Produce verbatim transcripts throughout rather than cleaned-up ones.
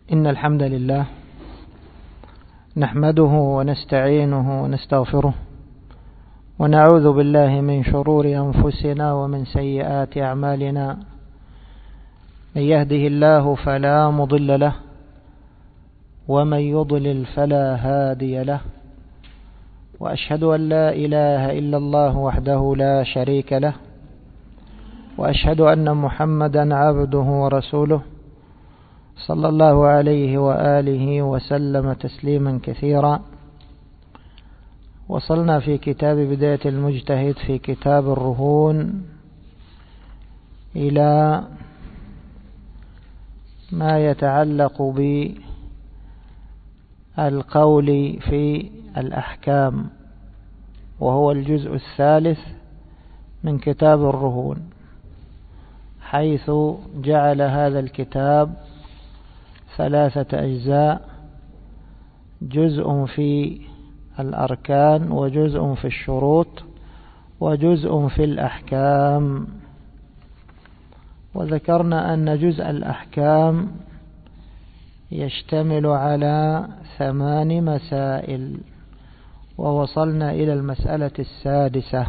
إن الحمد لله نحمده ونستعينه ونستغفره ونعوذ بالله من شرور أنفسنا ومن سيئات أعمالنا. من يهده الله فلا مضل له ومن يضلل فلا هادي له، وأشهد أن لا إله إلا الله وحده لا شريك له، وأشهد أن محمدا عبده ورسوله صلى الله عليه وآله وسلم تسليما كثيرا. وصلنا في كتاب بداية المجتهد في كتاب الرهون إلى ما يتعلق بالقول في الأحكام، وهو الجزء الثالث من كتاب الرهون، حيث جعل هذا الكتاب ثلاثة أجزاء: جزء في الأركان، وجزء في الشروط، وجزء في الأحكام. وذكرنا أن جزء الأحكام يشتمل على ثمان مسائل، ووصلنا إلى المسألة السادسة.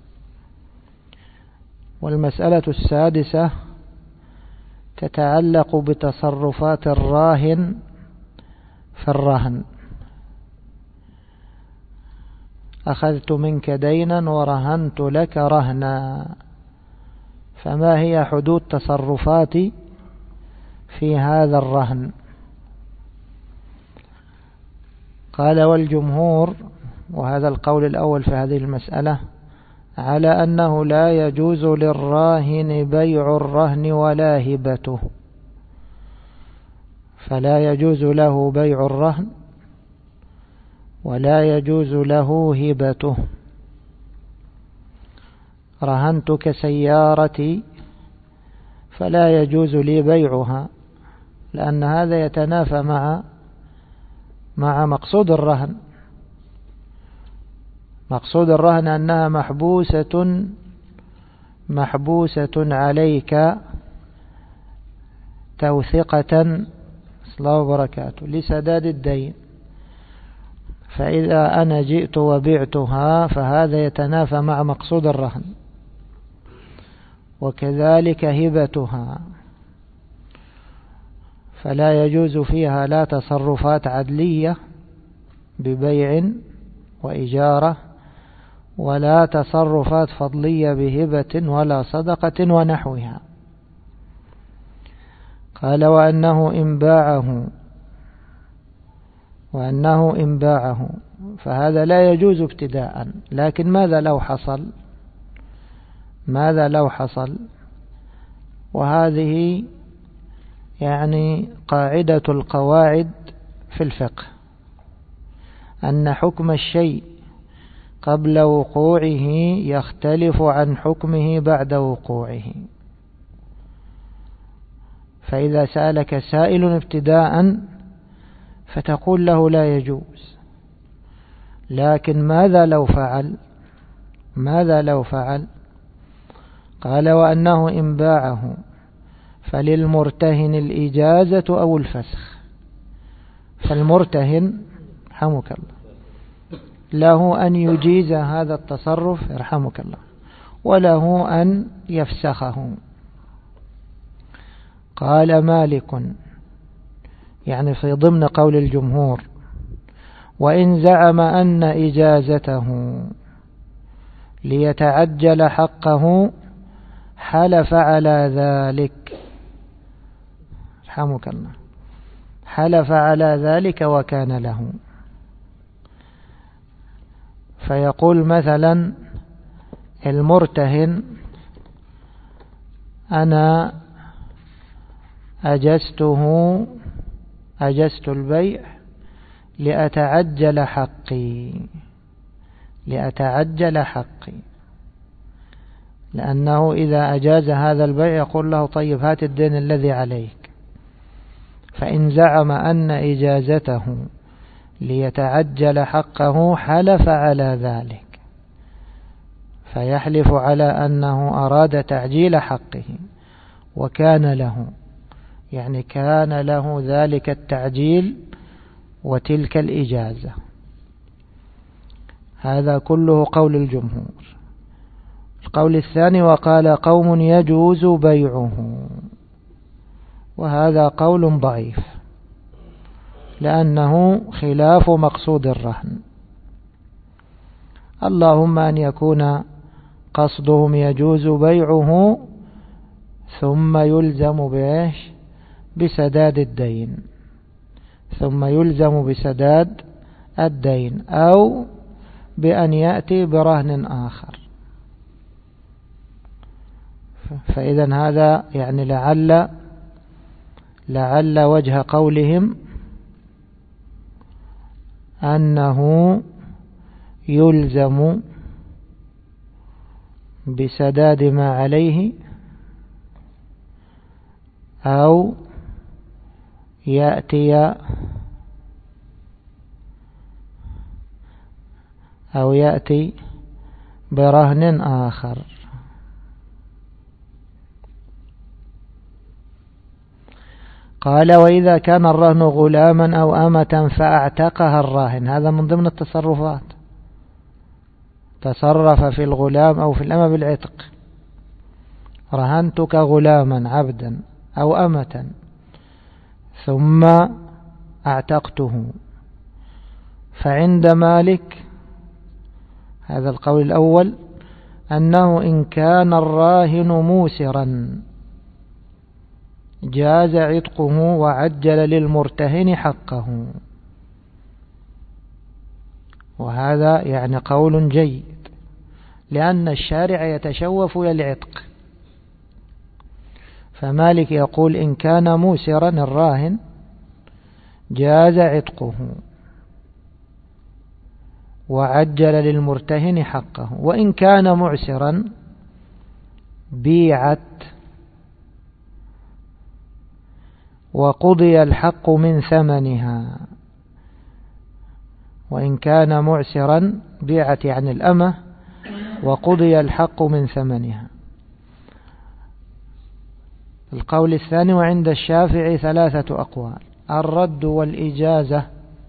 والمسألة السادسة تتعلق بتصرفات الراهن في الرهن. أخذت منك دينا ورهنت لك رهنا، فما هي حدود تصرفاتي في هذا الرهن؟ قال: والجمهور، وهذا القول الأول في هذه المسألة، على أنه لا يجوز للراهن بيع الرهن ولا هبته، فلا يجوز له بيع الرهن ولا يجوز له هبته. رهنتك سيارتي فلا يجوز لي بيعها، لأن هذا يتنافى مع مع مقصود الرهن. مقصود الرهن أنها محبوسة محبوسة عليك توثقة الله وبركاته لسداد الدين، فإذا أنا جئت وبعتها فهذا يتنافى مع مقصود الرهن. وكذلك هبتها، فلا يجوز فيها لا تصرفات عدلية ببيع وإجارة، ولا تصرفات فضلية بهبة ولا صدقة ونحوها. قال: وأنه إن باعه وأنه إن باعه فهذا لا يجوز ابتداء. لكن ماذا لو حصل؟ ماذا لو حصل؟ وهذه يعني قاعدة القواعد في الفقه، أن حكم الشيء قبل وقوعه يختلف عن حكمه بعد وقوعه. فإذا سألك سائل ابتداء فتقول له لا يجوز، لكن ماذا لو فعل؟ ماذا لو فعل؟ قال: وأنه إن باعه فللمرتهن الإجازة أو الفسخ. فالمرتهن رحمك الله له أن يجيز هذا التصرف يرحمك الله، وله أن يفسخه. قال مالك، يعني في ضمن قول الجمهور: وإن زعم أن إجازته ليتعجل حقه حلف على ذلك رحمك الله حلف على ذلك وكان له. فيقول مثلا المرتهن: أنا أجزته أجزت البيع لأتعجل حقي لأتعجل حقي لأنه إذا أجاز هذا البيع يقول له: طيب هات الدين الذي عليك. فإن زعم أن إجازته ليتعجل حقه حلف على ذلك، فيحلف على أنه أراد تعجيل حقه وكان له، يعني كان له ذلك التعجيل وتلك الإجازة. هذا كله قول الجمهور. القول الثاني: وقال قوم يجوز بيعه، وهذا قول ضعيف لأنه خلاف مقصود الرهن. اللهم أن يكون قصدهم يجوز بيعه ثم يلزم بإيش؟ بسداد الدين، ثم يلزم بسداد الدين، أو بأن يأتي برهن آخر. فإذا هذا يعني لعل لعل وجه قولهم أنه يلزم بسداد ما عليه، أو يأتي أو يأتي برهن آخر. قال: وإذا كان الرهن غلاما أو أمة فأعتقها الراهن. هذا من ضمن التصرفات، تصرف في الغلام أو في الأمة بالعتق. رهنتك غلاما عبدا أو أمة ثم أعتقته. فعند مالك هذا القول الأول أنه إن كان الراهن موسرا جاز عتقه وعجل للمرتهن حقه، وهذا يعني قول جيد لأن الشارع يتشوف إلى العتق. فمالك يقول إن كان موسرا الراهن جاز عتقه وعجل للمرتهن حقه، وإن كان معسرا بيعت وقضي الحق من ثمنها. وإن كان معسرا بيعت يعني الأمة وقضي الحق من ثمنها. القول الثاني: وعند الشافعي ثلاثة أقوال: الرد والإجازة.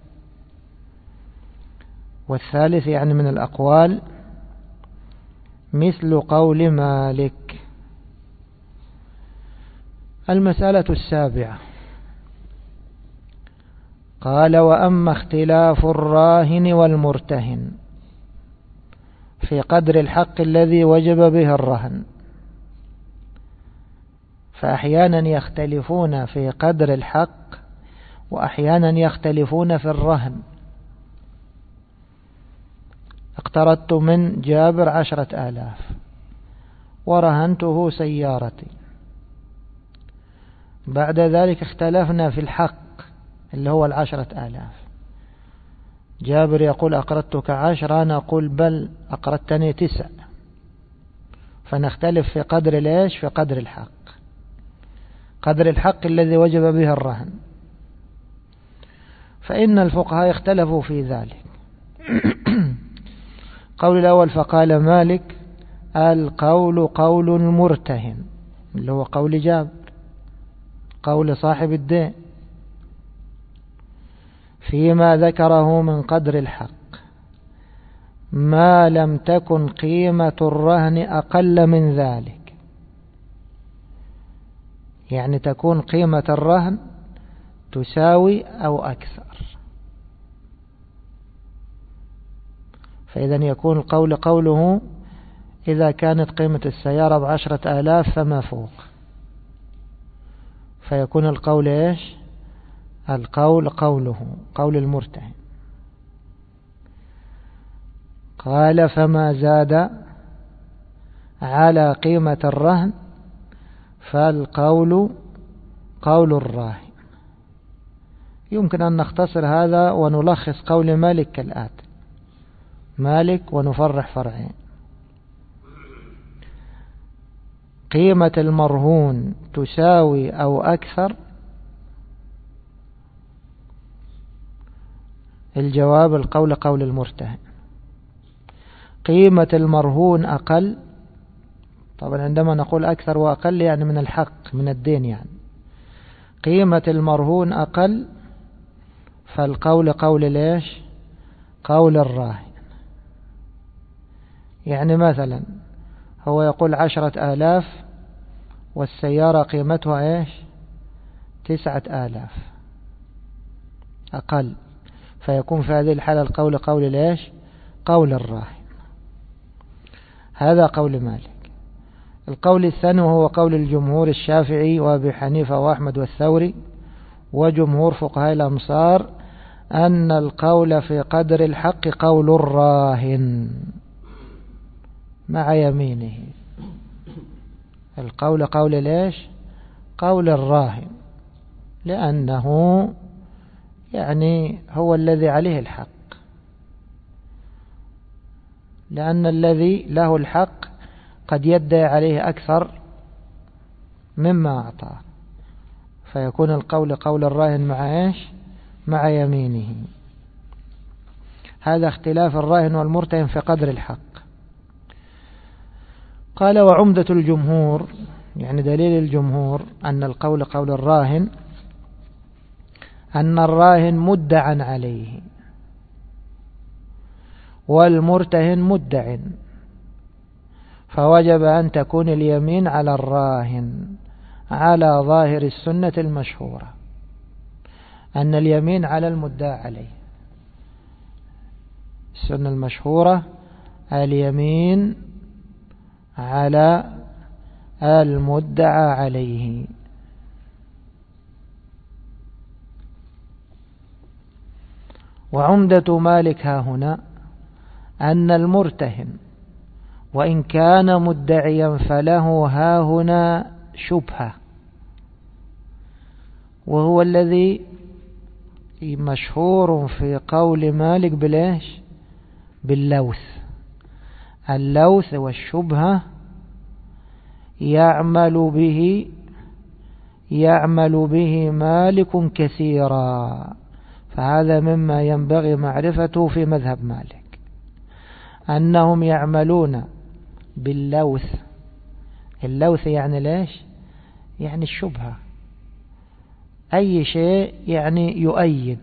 والثالث يعني من الأقوال مثل قول مالك. المسألة السابعة: قال: وأما اختلاف الراهن والمرتهن في قدر الحق الذي وجب به الرهن، فأحيانا يختلفون في قدر الحق وأحيانا يختلفون في الرهن. اقترضت من جابر عشرة آلاف ورهنته سيارتي، بعد ذلك اختلفنا في الحق اللي هو العشرة آلاف. جابر يقول أقرضتك عشرة، أنا أقول بل أقرضتني تسع، فنختلف في قدر ليش؟ في قدر الحق، قدر الحق الذي وجب به الرهن. فإن الفقهاء اختلفوا في ذلك. قول الأول: فقال مالك: القول قول المرتهن، اللي هو قول جابر، قول صاحب الدين، فيما ذكره من قدر الحق، ما لم تكن قيمة الرهن أقل من ذلك. يعني تكون قيمة الرهن تساوي أو أكثر. فإذا يكون القول قوله إذا كانت قيمة السيارة بعشرة آلاف فما فوق، فيكون القول إيش؟ القول قوله قول المرتهن. قال: فما زاد على قيمة الرهن فالقول قول الراهن. يمكن أن نختصر هذا ونلخص قول مالك كالآتي: مالك ونفرح فرعين: قيمة المرهون تساوي أو أكثر. الجواب القول قول المرتهن. قيمة المرهون أقل، طبعا عندما نقول أكثر وأقل يعني من الحق من الدين، يعني قيمة المرهون أقل، فالقول قول ليش؟ قول الراهن. يعني مثلا هو يقول عشرة آلاف والسيارة قيمتها ايش؟ تسعة آلاف، أقل، فيكون في هذه الحالة القول قول ليش؟ قول الراهن. هذا قول مالك. القول الثاني وهو قول الجمهور الشافعي وأبي حنيفة وأحمد والثوري وجمهور فقهاء الأمصار، أن القول في قدر الحق قول الراهن مع يمينه. القول قول ليش؟ قول الراهن، لأنه يعني هو الذي عليه الحق، لأن الذي له الحق قد يدعي عليه أكثر مما أعطاه، فيكون القول قول الراهن مع إيش؟ مع يمينه. هذا اختلاف الراهن والمرتهن في قدر الحق. قال وعمدة الجمهور، يعني دليل الجمهور أن القول قول الراهن، أن الراهن مدعى عليه والمرتهن مدع، فوجب أن تكون اليمين على الراهن على ظاهر السنة المشهورة، أن اليمين على المدعى عليه. السنة المشهورة اليمين على المدعى عليه. وعمدة مالك ها هنا أن المرتهن وإن كان مدعيا فله ها هنا شبهة، وهو الذي مشهور في قول مالك بالإيش؟ باللوث. اللوث والشبهة يعمل به يعمل به مالك كثيرا، فهذا مما ينبغي معرفته في مذهب مالك، أنهم يعملون باللوث. اللوث يعني ليش؟ يعني الشبهة، أي شيء يعني يؤيد.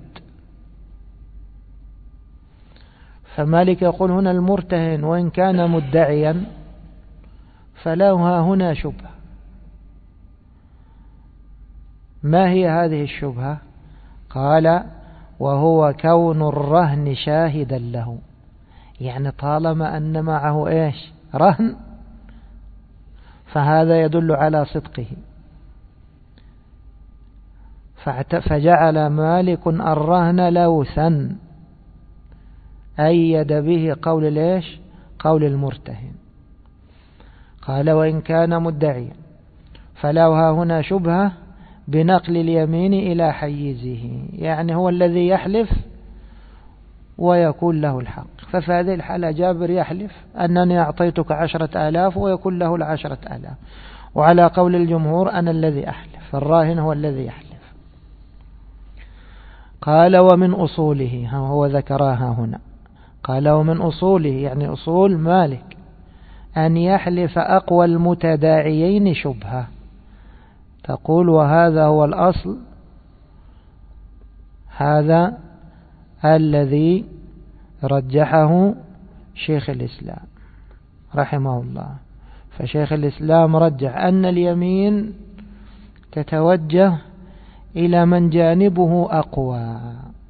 فمالك يقول هنا المرتهن وإن كان مدعيا فله هنا شبهة. ما هي هذه الشبهة؟ قال وهو كون الرهن شاهدا له، يعني طالما أن معه إيش؟ رهن، فهذا يدل على صدقه. فجعل مالك الرهن لوثا، أيد به قول ليش؟ قول المرتهن. قال وإن كان مدعيا فلوها هنا شبهة بنقل اليمين إلى حيزه، يعني هو الذي يحلف ويكون له الحق. ففي هذه الحالة جابر يحلف أنني أعطيتك عشرة آلاف ويكون له العشرة آلاف، وعلى قول الجمهور أنا الذي أحلف، فالراهن هو الذي يحلف. قال ومن أصوله، هو ذكرها هنا، قال ومن أصوله يعني أصول مالك أن يحلف أقوى المتداعيين شبهة. تقول وهذا هو الأصل، هذا الذي رجحه شيخ الإسلام رحمه الله. فشيخ الإسلام رجح أن اليمين تتوجه إلى من جانبه أقوى،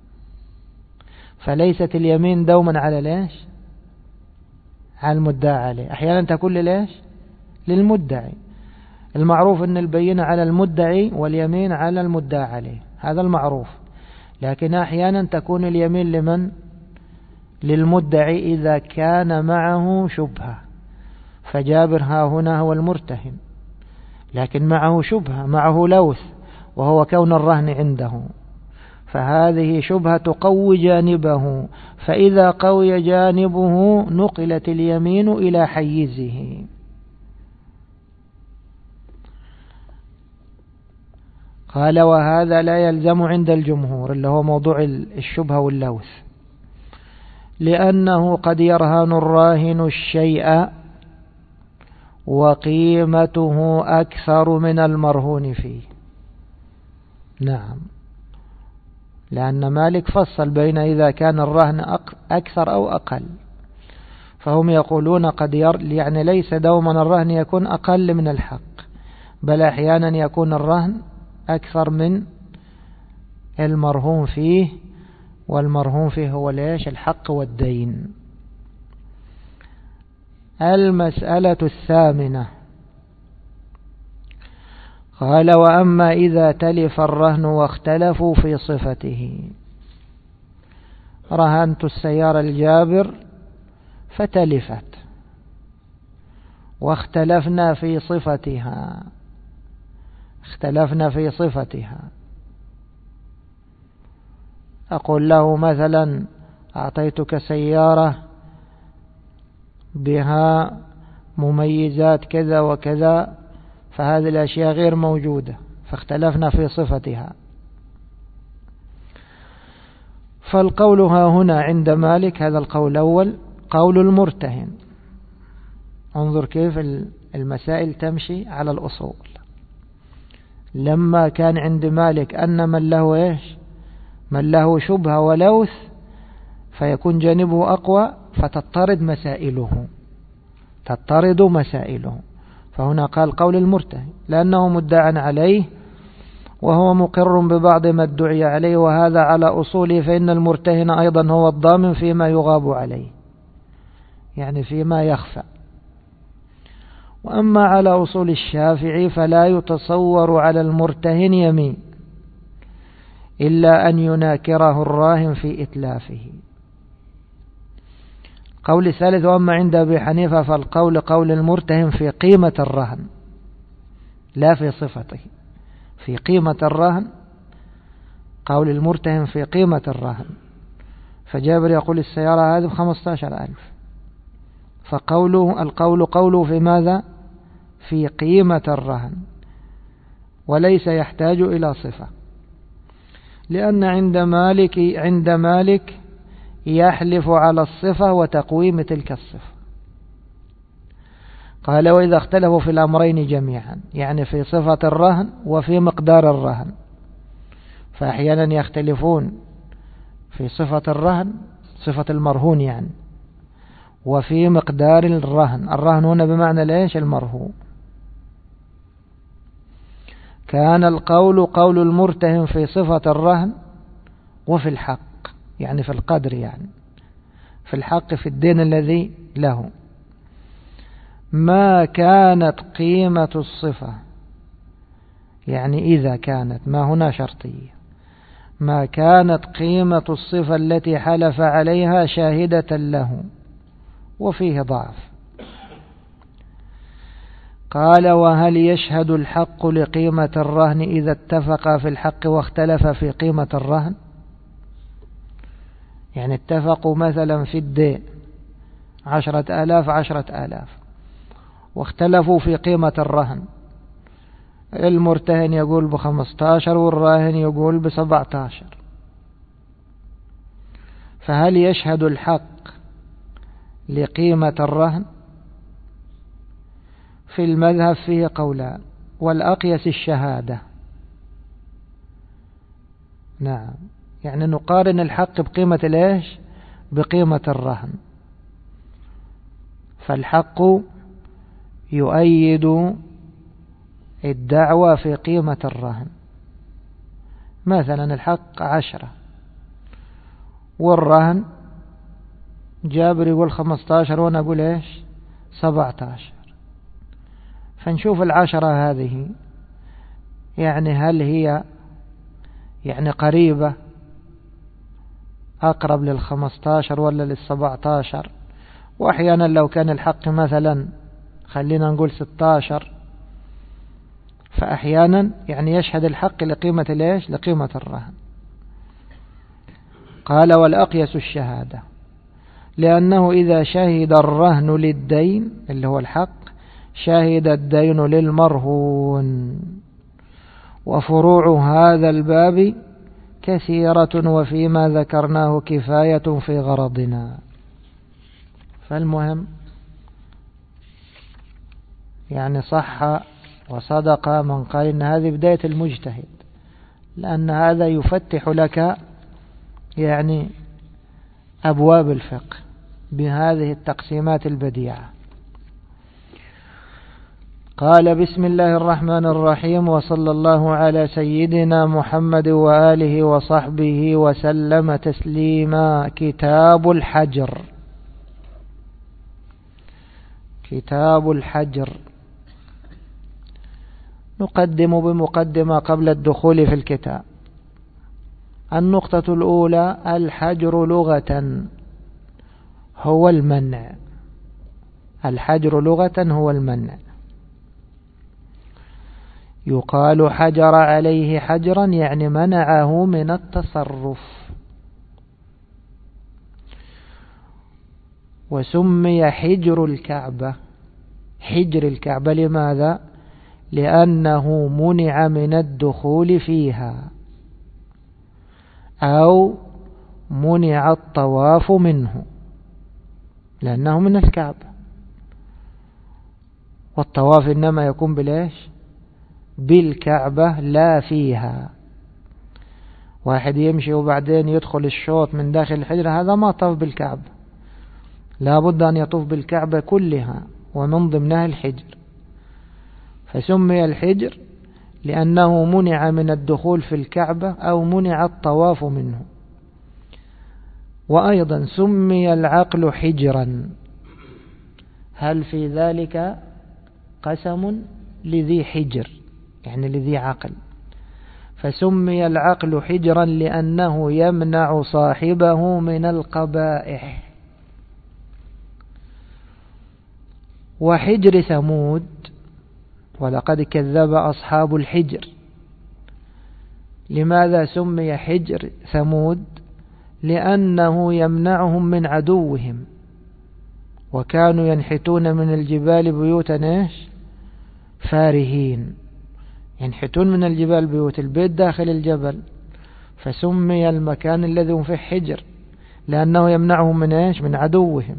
فليست اليمين دوما على ليش؟ على المدعى عليه. أحيانا تكون ليش؟ للمدعي. المعروف أن البينة على المدعي واليمين على المدعى عليه، هذا المعروف. لكن أحيانا تكون اليمين لمن؟ للمدعي إذا كان معه شبهة. فجابر ها هنا هو المرتهن، لكن معه شبهة، معه لوث، وهو كون الرهن عنده، فهذه شبهة تقوي جانبه، فإذا قوي جانبه نقلت اليمين إلى حيزه. قال وهذا لا يلزم عند الجمهور، اللي هو موضوع الشبهة واللوث، لأنه قد يرهن الراهن الشيء وقيمته أكثر من المرهون فيه. نعم، لأن مالك فصل بين إذا كان الرهن أكثر أو أقل، فهم يقولون قد ير يعني ليس دوما الرهن يكون أقل من الحق، بل أحيانا يكون الرهن أكثر من المرهون فيه، والمرهون فيه هو ليش؟ الحق والدين. المسألة الثامنة قال: وأما إذا تلف الرهن واختلفوا في صفته. رهنت السيارة الجابر فتلفت واختلفنا في صفتها اختلفنا في صفتها أقول له مثلا: أعطيتك سيارة بها مميزات كذا وكذا، فهذه الأشياء غير موجودة، فاختلفنا في صفتها. فالقول ها هنا عند مالك، هذا القول الأول، قول المرتهن. انظر كيف المسائل تمشي على الأصول. لما كان عند مالك أن من له إيش؟ من له شبهة ولوث فيكون جانبه أقوى، فتضطرد مسائله تضطرد مسائله فهنا قال قول المرتهن، لأنه مدعى عليه وهو مقر ببعض ما ادعي عليه، وهذا على أصوله، فإن المرتهن أيضا هو الضامن فيما يغاب عليه، يعني فيما يخفى. وأما على أصول الشافعي فلا يتصور على المرتهن يمين إلا أن يناكره الراهن في إتلافه. قول الثالث: وأما عند أبي حنيفة فالقول قول المرتهن في قيمة الرهن لا في صفته. في قيمة الرهن، قول المرتهن في قيمة الرهن. فجابر يقول السيارة هذه بخمسة عشر ألف، فقوله القول قوله في ماذا؟ في قيمة الرهن، وليس يحتاج إلى صفة، لأن عند مالك عند مالك يحلف على الصفة وتقويم تلك الصفة. قال: وإذا اختلفوا في الأمرين جميعا، يعني في صفة الرهن وفي مقدار الرهن، فأحيانا يختلفون في صفة الرهن، صفة المرهون يعني، وفي مقدار الرهن. الرهن هنا بمعنى ليش؟ المرهون. كان القول قول المرتهن في صفة الرهن وفي الحق، يعني في القدر، يعني في الحق في الدين الذي له، ما كانت قيمة الصفة، يعني إذا كانت، ما هنا شرطية، ما كانت قيمة الصفة التي حلف عليها شاهدة له، وفيه ضعف. قال: وهل يشهد الحق لقيمة الرهن إذا اتفق في الحق واختلف في قيمة الرهن؟ يعني اتفقوا مثلا في الدين عشرة آلاف عشرة آلاف، واختلفوا في قيمة الرهن، المرتهن يقول بخمسة عشر والراهن يقول بسبعة عشر، فهل يشهد الحق لقيمة الرهن؟ في المذهب فيه قولان، والأقيس الشهادة. نعم، يعني نقارن الحق بقيمة الإيش؟ بقيمة الرهن. فالحق يؤيد الدعوة في قيمة الرهن. مثلا الحق عشرة والرهن جابر يقول خمسة عشر وانا اقول ايش؟ سبعة عشر. فنشوف العشرة هذه يعني هل هي يعني قريبة أقرب للخمسة عشر ولا للسبعة عشر؟ وأحيانا لو كان الحق مثلا خلينا نقول ستة عشر، فأحيانا يعني يشهد الحق لقيمة ليش؟ لقيمة الرهن. قال: والأقيس الشهادة، لأنه إذا شهد الرهن للدين اللي هو الحق شهد الدين للمرهون. وفروع هذا الباب كثيرة، وفيما ذكرناه كفاية في غرضنا. فالمهم يعني صح وصدق من قال إن هذه بداية المجتهد، لأن هذا يفتح لك يعني أبواب الفقه بهذه التقسيمات البديعة. قال: بسم الله الرحمن الرحيم، وصلى الله على سيدنا محمد وآله وصحبه وسلم تسليما. كتاب الحجر. كتاب الحجر نقدم بمقدمة قبل الدخول في الكتاب. النقطة الأولى: الحجر لغة هو المنع. الحجر لغة هو المنع. يقال حجر عليه حجرا، يعني منعه من التصرف. وسمي حجر الكعبة حجر الكعبة لماذا؟ لأنه منع من الدخول فيها، أو منع الطواف منه، لأنه من الكعبة. والطواف إنما يكون بالإيش؟ بالكعبة لا فيها. واحد يمشي وبعدين يدخل الشوط من داخل الحجر، هذا ما طاف بالكعبة، لا بد أن يطوف بالكعبة كلها، ومن ضمنها الحجر. فسمي الحجر لأنه منع من الدخول في الكعبة أو منع الطواف منه. وأيضا سمي العقل حجرا. هل في ذلك قسم لذي حجر، يعني لذي عقل؟ فسمي العقل حجرا لأنه يمنع صاحبه من القبائح. وحجر ثمود: ولقد كذب أصحاب الحجر. لماذا سمي حجر ثمود؟ لأنه يمنعهم من عدوهم، وكانوا ينحتون من الجبال بيوتا ايش؟ فارهين. ينحتون من الجبال بيوت، البيت داخل الجبل، فسمي المكان الذي هم فيه حجر لأنه يمنعهم من ايش؟ من عدوهم.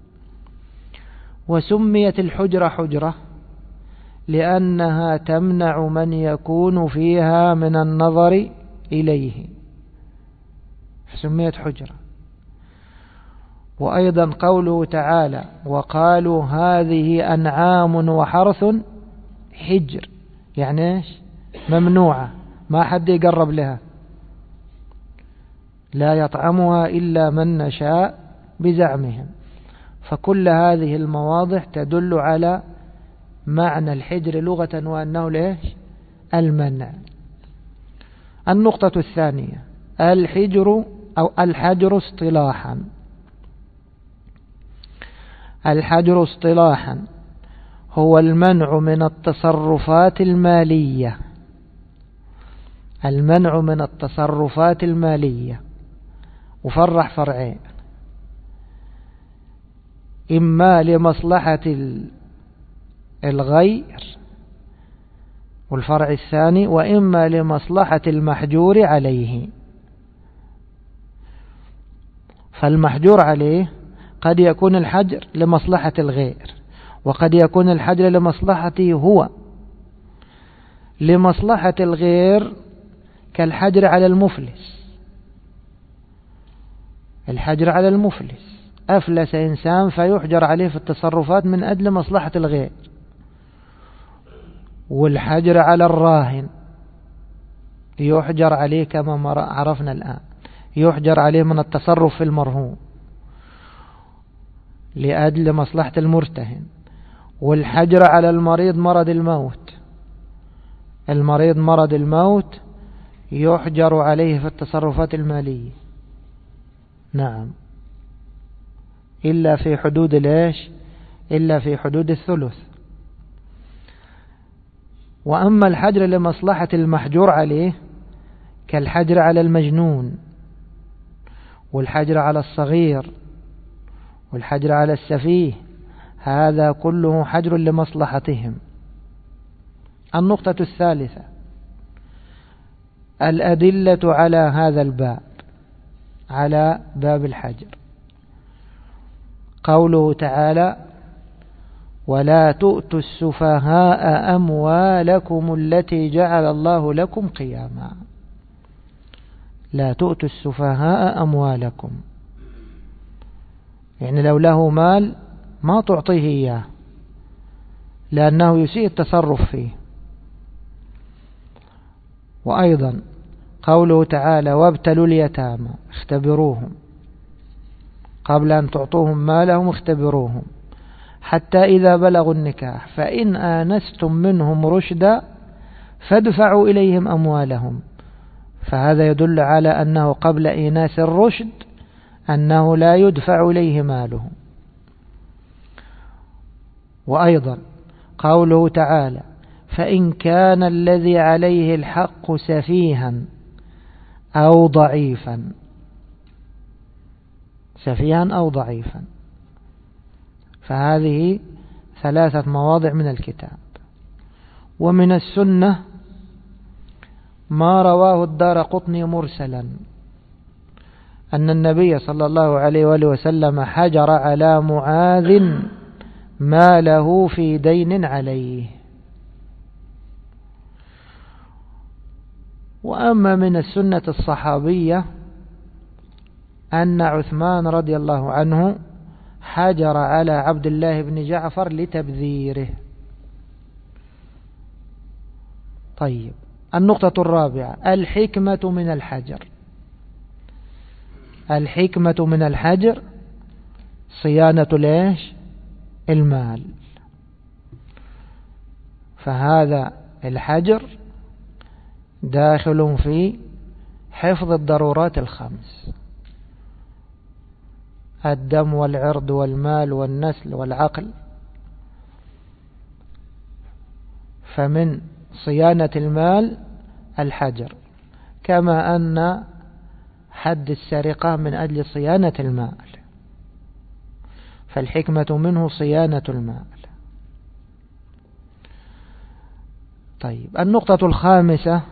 وسميت الحجرة حجرة لأنها تمنع من يكون فيها من النظر إليه، سميت حجرة. وأيضا قوله تعالى: وقالوا هذه أنعام وحرث حجر، يعني ايش؟ ممنوعة، ما حد يقرب لها، لا يطعمها إلا من نشاء بزعمهم. فكل هذه المواضع تدل على معنى الحجر لغة، وأنه ليش؟ المنع. النقطة الثانية: الحجر أو الحجر اصطلاحا. الحجر اصطلاحا هو المنع من التصرفات المالية. المنع من التصرفات المالية وفرح فرعين: إما لمصلحة الغير، والفرع الثاني وإما لمصلحة المحجور عليه. فالمحجور عليه قد يكون الحجر لمصلحة الغير، وقد يكون الحجر لمصلحته هو. لمصلحة الغير كالحجر على المفلس. الحجر على المفلس، أفلس إنسان فيحجر عليه في التصرفات من أجل مصلحة الغير. والحجر على الراهن يحجر عليه كما عرفنا الآن، يحجر عليه من التصرف في المرهون لأجل مصلحة المرتهن. والحجر على المريض مرض الموت، المريض مرض الموت يحجر عليه في التصرفات المالية. نعم، إلا في حدود الإيش؟ إلا في حدود الثلث. وأما الحجر لمصلحة المحجور عليه كالحجر على المجنون، والحجر على الصغير، والحجر على السفيه، هذا كله حجر لمصلحتهم. النقطة الثالثة: الأدلة على هذا الباب، على باب الحجر. قوله تعالى: ولا تؤتوا السفهاء أموالكم التي جعل الله لكم قياما. لا تؤتوا السفهاء أموالكم، يعني لو له مال ما تعطيه إياه لأنه يسيء التصرف فيه. وأيضا قوله تعالى وابتلوا اليتامى، اختبروهم قبل أن تعطوهم مالهم، اختبروهم حتى إذا بلغوا النكاح فإن آنستم منهم رشدا فادفعوا إليهم أموالهم. فهذا يدل على أنه قبل إيناس الرشد أنه لا يدفع إليه ماله. وأيضا قوله تعالى فإن كان الذي عليه الحق سفيها أو ضعيفا، سفيها أو ضعيفا، فهذه ثلاثة مواضع من الكتاب. ومن السنة ما رواه الدارقطني مرسلا أن النبي صلى الله عليه وآله وسلم حجر على معاذ ما له في دين عليه. وأما من السنة الصحابية أن عثمان رضي الله عنه حجر على عبد الله بن جعفر لتبذيره. طيب، النقطة الرابعة الحكمة من الحجر. الحكمة من الحجر صيانة ليش؟ المال. فهذا الحجر داخل في حفظ الضرورات الخمس: الدم والعرض والمال والنسل والعقل. فمن صيانة المال الحجر، كما أن حد السرقة من أجل صيانة المال، فالحكمة منه صيانة المال. طيب، النقطة الخامسة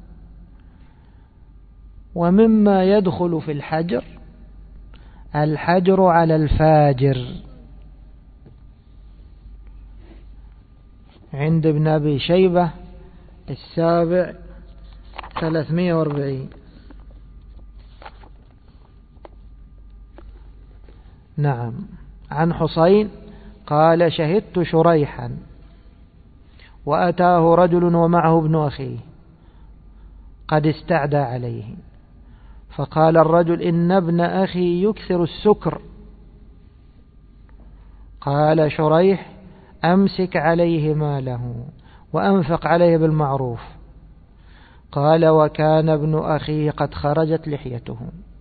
ومما يدخل في الحجر الحجر على الفاجر. عند ابن أبي شيبة السابع ثلاثمائة وأربعين. نعم، عن حسين قال شهدت شريحا وأتاه رجل ومعه ابن أخيه قد استعدى عليه، فقال الرجل إن ابن أخي يكثر السكر. قال شريح أمسك عليه ماله وأنفق عليه بالمعروف. قال وكان ابن أخيه قد خرجت لحيته.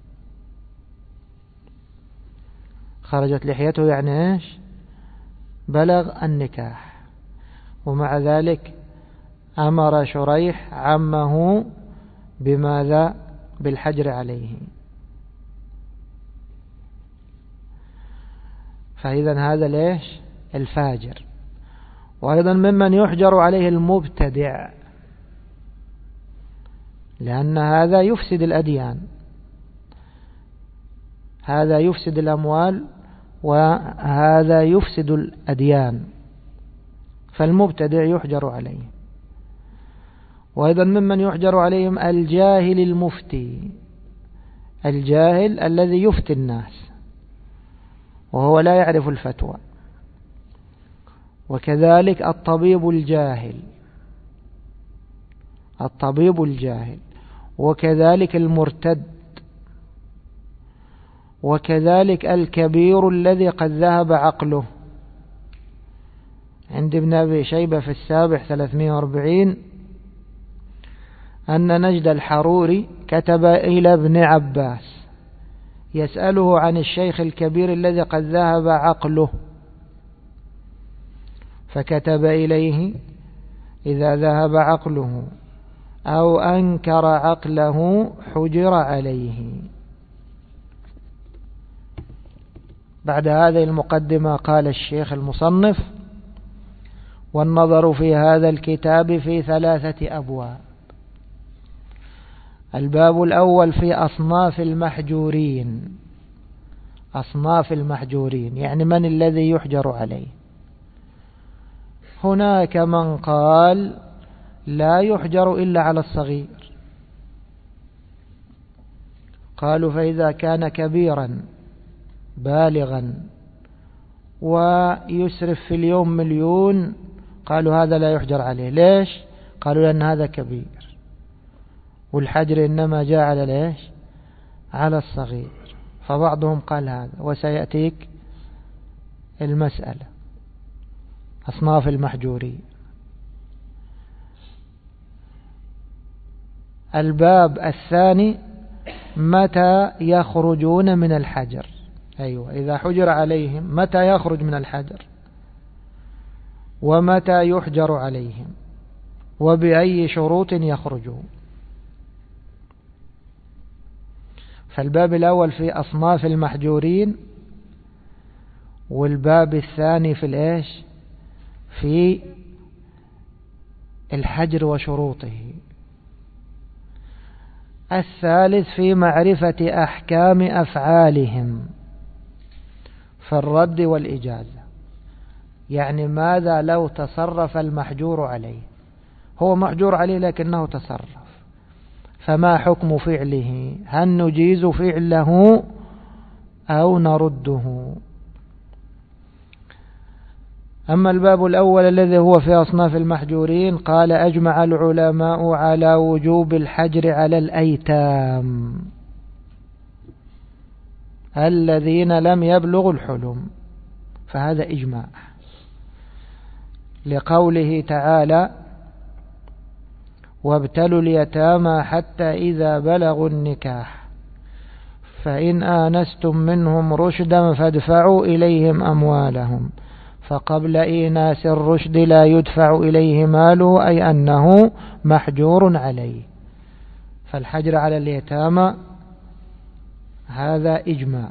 خرجت لحيته يعني إيش؟ بلغ النكاح. ومع ذلك أمر شريح عمه بماذا؟ بالحجر عليه. فإذا هذا ليش؟ الفاجر. وأيضا ممن يحجر عليه المبتدع، لأن هذا يفسد الأديان، هذا يفسد الأموال وهذا يفسد الأديان، فالمبتدع يحجر عليه. وأيضا ممن يحجر عليهم الجاهل المفتي، الجاهل الذي يفتي الناس وهو لا يعرف الفتوى. وكذلك الطبيب الجاهل، الطبيب الجاهل، وكذلك المرتد، وكذلك الكبير الذي قد ذهب عقله. عند ابن أبي شيبة في السابع ثلاثمائة وأربعين أن نجد الحروري كتب إلى ابن عباس يسأله عن الشيخ الكبير الذي قد ذهب عقله، فكتب إليه إذا ذهب عقله أو أنكر عقله حجر عليه. بعد هذه المقدمة قال الشيخ المصنف والنظر في هذا الكتاب في ثلاثة أبواب. الباب الأول في أصناف المحجورين. أصناف المحجورين يعني من الذي يحجر عليه. هناك من قال لا يحجر إلا على الصغير، قالوا فإذا كان كبيرا بالغا ويسرف في اليوم مليون قالوا هذا لا يحجر عليه. ليش؟ قالوا لأن هذا كبير، والحجر إنما جاء على ليش؟ على الصغير. فبعضهم قال هذا، وسيأتيك المسألة أصناف المحجورين. الباب الثاني متى يخرجون من الحجر. أيوة، إذا حجر عليهم متى يخرج من الحجر، ومتى يحجر عليهم، وبأي شروط يخرجون. فالباب الأول في أصناف المحجورين، والباب الثاني في الإيش؟ في الحجر وشروطه. الثالث في معرفة أحكام أفعالهم في الرد والإجازة. يعني ماذا لو تصرف المحجور عليه؟ هو محجور عليه لكنه تصرف، فما حكم فعله؟ هل نجيز فعله أو نرده؟ أما الباب الأول الذي هو في أصناف المحجورين، قال أجمع العلماء على وجوب الحجر على الأيتام الذين لم يبلغوا الحلم، فهذا إجماع لقوله تعالى وابتلوا اليتامى حتى إذا بلغوا النكاح فإن آنستم منهم رشدا فادفعوا إليهم أموالهم، فقبل إيناس الرشد لا يدفع إليه ماله، أي أنه محجور عليه. فالحجر على اليتامى هذا إجماع.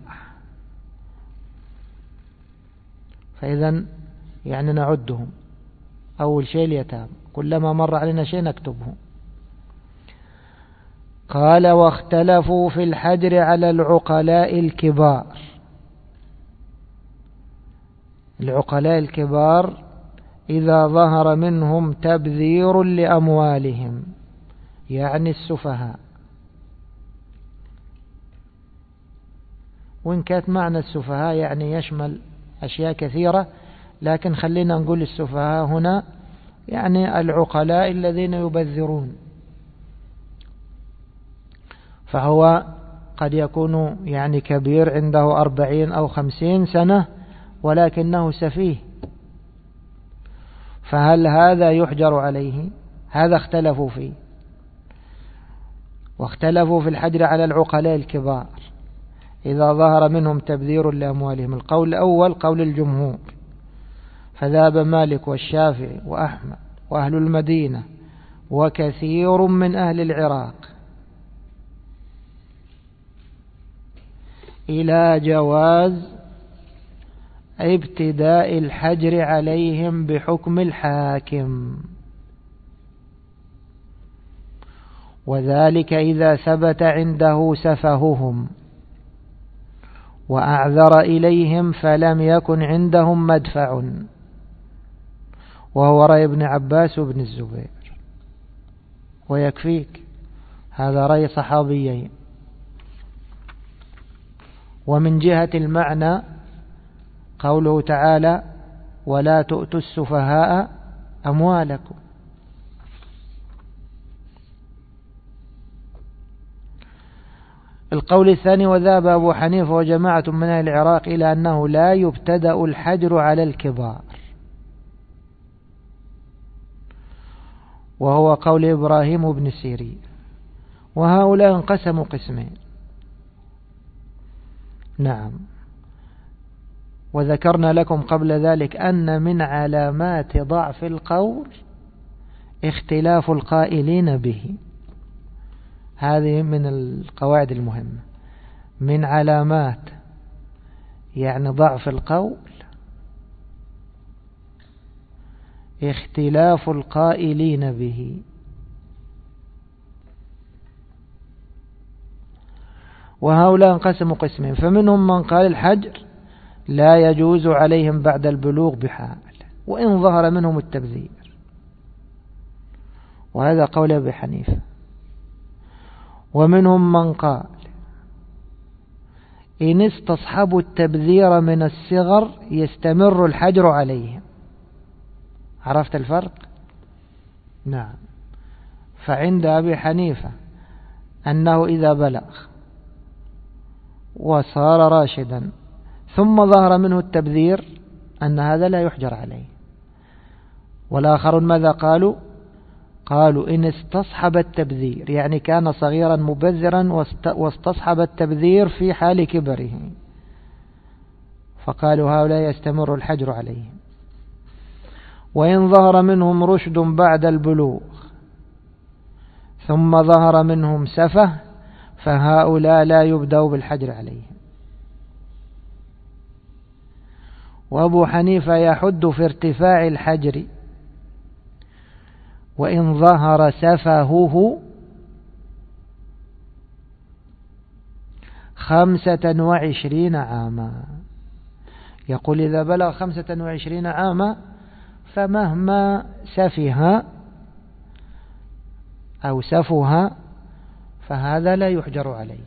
فإذا يعني نعدهم. أول شيء اليتامى، كلما مر علينا شيء نكتبه. قال واختلفوا في الحجر على العقلاء الكبار. العقلاء الكبار إذا ظهر منهم تبذير لأموالهم، يعني السفهاء. وإن كانت معنى السفهاء يعني يشمل أشياء كثيرة، لكن خلينا نقول السفهاء هنا يعني العقلاء الذين يبذرون. فهو قد يكون يعني كبير عنده أربعين أو خمسين سنة ولكنه سفيه، فهل هذا يحجر عليه؟ هذا اختلفوا فيه. واختلفوا في الحجر على العقلاء الكبار إذا ظهر منهم تبذير لأموالهم. القول الأول قول الجمهور، فذهب مالك والشافعي وأحمد وأهل المدينة وكثير من أهل العراق إلى جواز ابتداء الحجر عليهم بحكم الحاكم، وذلك إذا ثبت عنده سفههم وأعذر إليهم فلم يكن عندهم مدفع، وهو رأي ابن عباس وابن الزبير. ويكفيك هذا رأي صحابيين. ومن جهة المعنى قوله تعالى ولا تؤتوا السفهاء أموالكم. القول الثاني وذهب أبو حنيفة وجماعة من أهل العراق إلى أنه لا يبتدأ الحجر على الكبار، وهو قول إبراهيم بن سيرين. وهؤلاء انقسموا قسمين. نعم، وذكرنا لكم قبل ذلك أن من علامات ضعف القول اختلاف القائلين به. هذه من القواعد المهمة. من علامات يعني ضعف القول اختلاف القائلين به. وهؤلاء انقسموا قسمين، فمنهم من قال الحجر لا يجوز عليهم بعد البلوغ بحال وإن ظهر منهم التبذير، وهذا قول أبي حنيفة. ومنهم من قال إن استصحبوا التبذير من الصغر يستمر الحجر عليهم. عرفت الفرق؟ نعم. فعند أبي حنيفة أنه إذا بلغ وصار راشدا ثم ظهر منه التبذير أن هذا لا يحجر عليه. والآخرون ماذا قالوا؟ قالوا إن استصحب التبذير، يعني كان صغيرا مبذرا واستصحب التبذير في حال كبره، فقالوا هؤلاء يستمر الحجر عليهم. وإن ظهر منهم رشد بعد البلوغ ثم ظهر منهم سفه فهؤلاء لا يبدأ بالحجر عليهم. وأبو حنيفة يحد في ارتفاع الحجر وإن ظهر سفهه خمسة وعشرين عاما. يقول إذا بلغ خمسة وعشرين عاما فمهما سفها أو سفها فهذا لا يحجر عليه.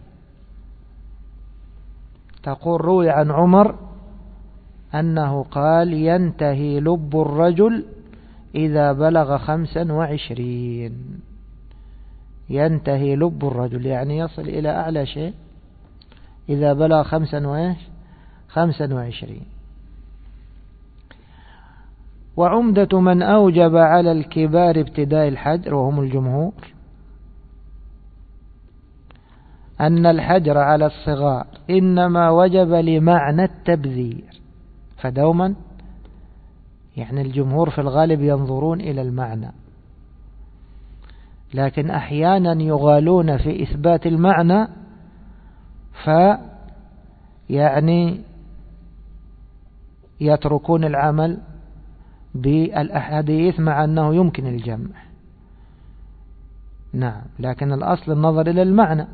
تقول روي عن عمر أنه قال ينتهي لب الرجل إذا بلغ خمسا وعشرين. ينتهي لب الرجل يعني يصل إلى أعلى شيء إذا بلغ خمسا وإيش خمسا وعشرين. وعمدة من أوجب على الكبار ابتداء الحجر وهم الجمهور أن الحجر على الصغار إنما وجب لمعنى التبذير. فدوما يعني الجمهور في الغالب ينظرون إلى المعنى، لكن أحيانا يغالون في إثبات المعنى فيعني يتركون العمل بالأحاديث مع أنه يمكن الجمع. نعم، لكن الأصل النظر إلى المعنى،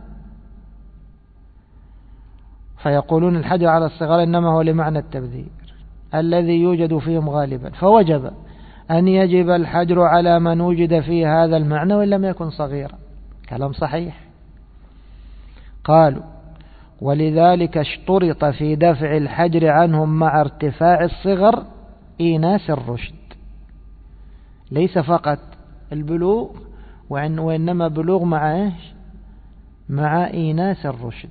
فيقولون الحجر على الصغار إنما هو لمعنى التبذير الذي يوجد فيهم غالبا، فوجب أن يجب الحجر على من وجد فيه هذا المعنى وإن لم يكن صغيرا. كلام صحيح. قالوا ولذلك اشترط في دفع الحجر عنهم مع ارتفاع الصغر إيناس الرشد، ليس فقط البلوغ وإنما بلوغ مع إيش مع إيناس الرشد.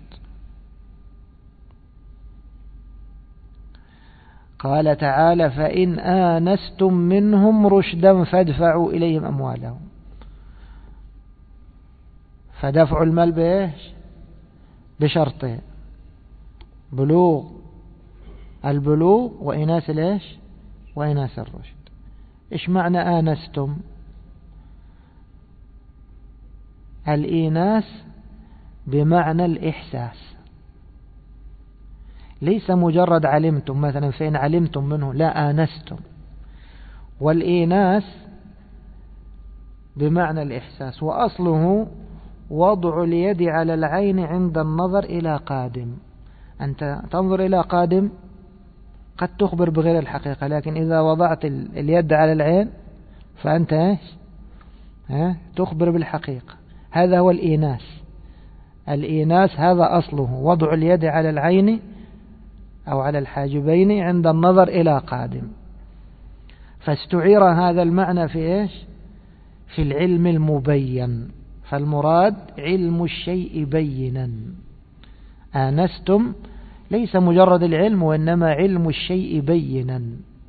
قال تعالى فإن آنستم منهم رشدا فادفعوا إليهم أموالهم. فدفع المال بإيش بشرطين: بلوغ البلوغ وإناس الإيش وإناس الرشد. إيش معنى آنستم؟ الإيناس بمعنى الإحساس، ليس مجرد علمتم مثلا فإن علمتم منه، لا، آنستم. والإيناس بمعنى الإحساس، وأصله وضع اليد على العين عند النظر إلى قادم. أنت تنظر إلى قادم قد تخبر بغير الحقيقة، لكن إذا وضعت اليد على العين فأنت إيش ها تخبر بالحقيقة. هذا هو الإيناس. الإيناس هذا أصله وضع اليد على العين أو على الحاجبين عند النظر إلى قادم. فاستعير هذا المعنى في إيش في العلم المبين، فالمراد علم الشيء بينا. آنستم ليس مجرد العلم وإنما علم الشيء بينا.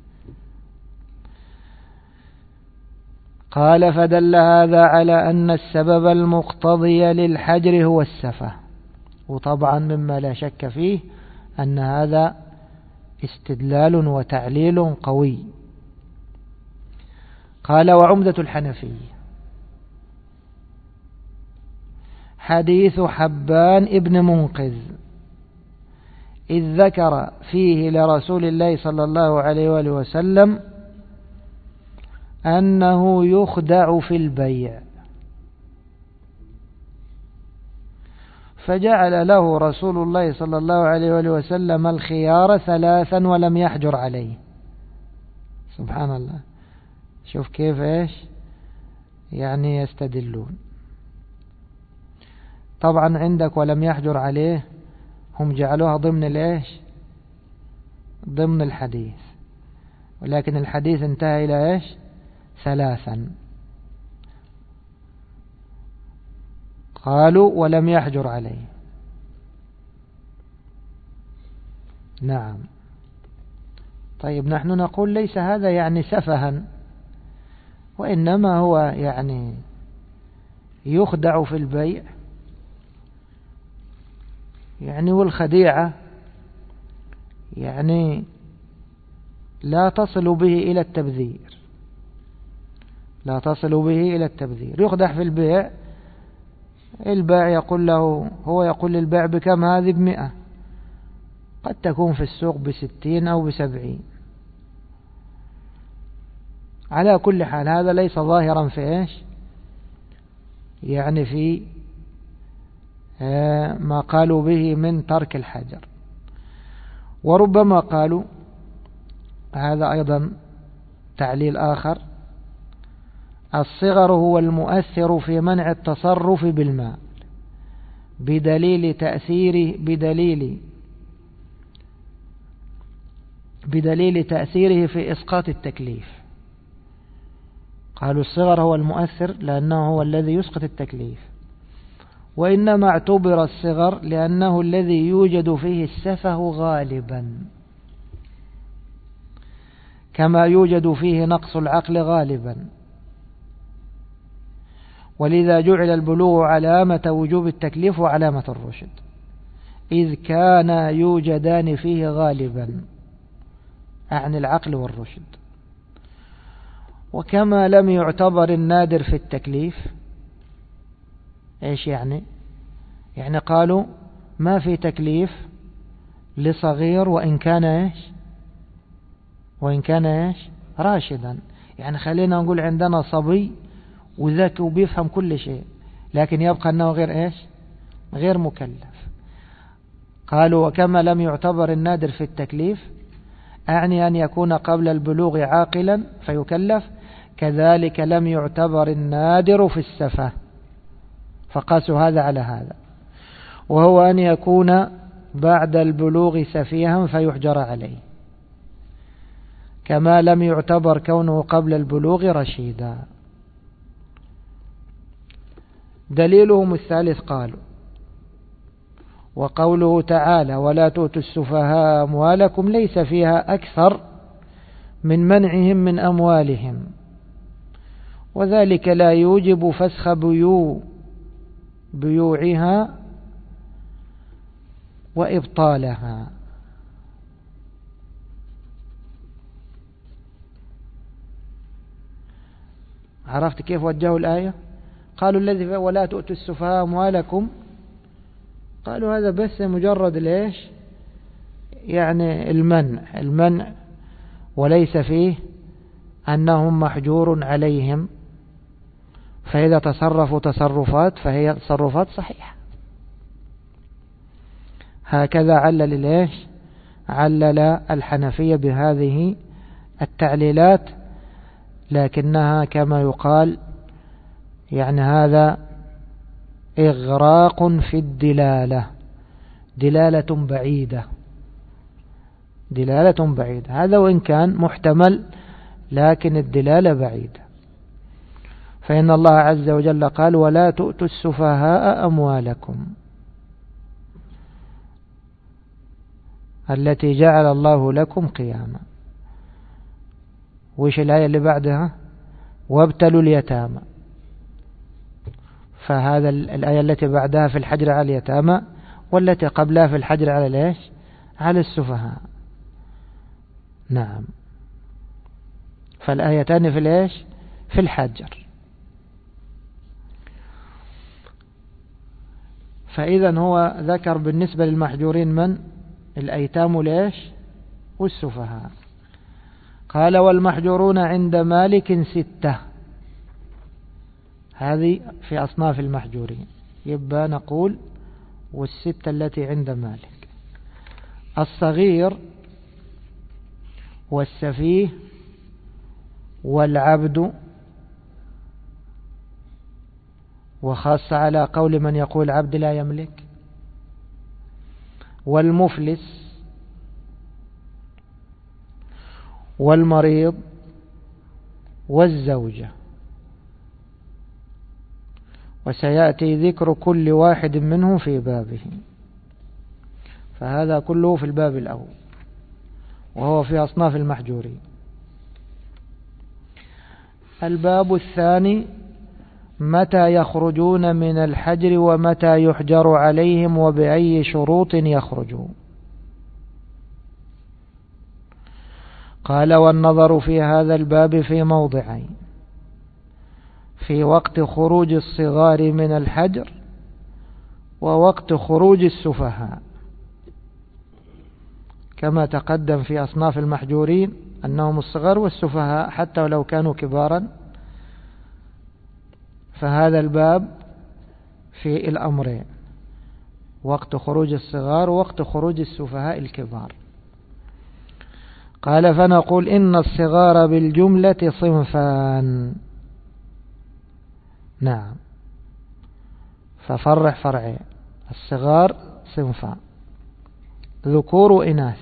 قال فدل هذا على أن السبب المقتضي للحجر هو السفه. وطبعا مما لا شك فيه أن هذا استدلال وتعليل قوي. قال وعمدة الحنفية حديث حبان ابن منقذ إذ ذكر فيه لرسول الله صلى الله عليه وآله وسلم أنه يخدع في البيع، فجعل له رسول الله صلى الله عليه وآله وسلم الخيار ثلاثا ولم يحجر عليه. سبحان الله، شوف كيف إيش يعني يستدلون. طبعا عندك ولم يحجر عليه هم جعلوها ضمن الإيش ضمن الحديث، ولكن الحديث انتهى إلى إيش ثلاثا. قالوا ولم يحجر عليه. نعم. طيب نحن نقول ليس هذا يعني سفها، وإنما هو يعني يخدع في البيع، يعني والخديعة يعني لا تصل به إلى التبذير، لا تصل به إلى التبذير. يخدع في البيع، البائع يقول له، هو يقول للبائع بكم هذه بمئة، قد تكون في السوق بستين أو بسبعين. على كل حال هذا ليس ظاهرا في إيش يعني في ما قالوا به من ترك الحجر. وربما قالوا هذا أيضا تعليل آخر: الصغر هو المؤثر في منع التصرف بالمال بدليل تأثيره بدليل بدليل تأثيره في إسقاط التكليف. قالوا الصغر هو المؤثر لأنه هو الذي يسقط التكليف، وإنما اعتبر الصغر لأنه الذي يوجد فيه السفه غالبا، كما يوجد فيه نقص العقل غالبا، ولذا جعل البلوغ علامة وجوب التكليف وعلامة الرشد، إذ كان يوجدان فيه غالبا عن العقل والرشد. وكما لم يعتبر النادر في التكليف، إيش يعني؟ يعني قالوا ما في تكليف لصغير وإن كان إيش وإن كان إيش راشدا. يعني خلينا نقول عندنا صبي وذكي وبيفهم كل شيء، لكن يبقى أنه غير إيش غير مكلف. قالوا وكما لم يعتبر النادر في التكليف، أعني أن يكون قبل البلوغ عاقلا فيكلف، كذلك لم يعتبر النادر في السفه، فقاسوا هذا على هذا، وهو أن يكون بعد البلوغ سفيها فيحجر عليه، كما لم يعتبر كونه قبل البلوغ رشيدا. دليلهم الثالث قالوا: وقوله تعالى ولا تؤتوا السفهاء أموالكم ليس فيها أكثر من منعهم من أموالهم، وذلك لا يوجب فسخ بيوع بيوعها وإبطالها. عرفت كيف وجهوا الآية؟ قالوا الذي ولا تؤتوا السفهاء أموالكم، قالوا هذا بس مجرد ليش يعني المنع المنع وليس فيه أنهم محجور عليهم، فإذا تصرفوا تصرفات فهي تصرفات صحيحة. هكذا علل ليش علل الحنفية بهذه التعليلات، لكنها كما يقال يعني هذا إغراق في الدلالة، دلالة بعيدة دلالة بعيدة هذا وإن كان محتمل لكن الدلالة بعيدة. فإن الله عز وجل قال ولا تؤتوا السفهاء أموالكم التي جعل الله لكم قياما. وإيش الآية اللي بعدها؟ وابتلوا اليتامى. فهذا الآية التي بعدها في الحجر على اليتامى، والتي قبلها في الحجر على ليش على السفهاء. نعم، فالآيتان في ليش في الحجر. فإذا هو ذكر بالنسبة للمحجورين من الأيتام ليش والسفهاء. قال والمحجورون عند مالك ستة، هذه في أصناف المحجورين. يبقى نقول والستة التي عند مالك: الصغير والسفيه والعبد، وخاصة على قول من يقول عبد لا يملك، والمفلس والمريض والزوجة. وسيأتي ذكر كل واحد منهم في بابه، فهذا كله في الباب الأول وهو في أصناف المحجورين. الباب الثاني: متى يخرجون من الحجر ومتى يحجر عليهم وبأي شروط يخرجون. قال: والنظر في هذا الباب في موضعين: في وقت خروج الصغار من الحجر ووقت خروج السفهاء، كما تقدم في أصناف المحجورين أنهم الصغار والسفهاء حتى ولو كانوا كبارا، فهذا الباب في الأمرين: وقت خروج الصغار ووقت خروج السفهاء الكبار. قال: فنقول إن الصغار بالجملة صنفان. نعم، ففرح فرعين: الصغار صنفان، ذكور وإناث.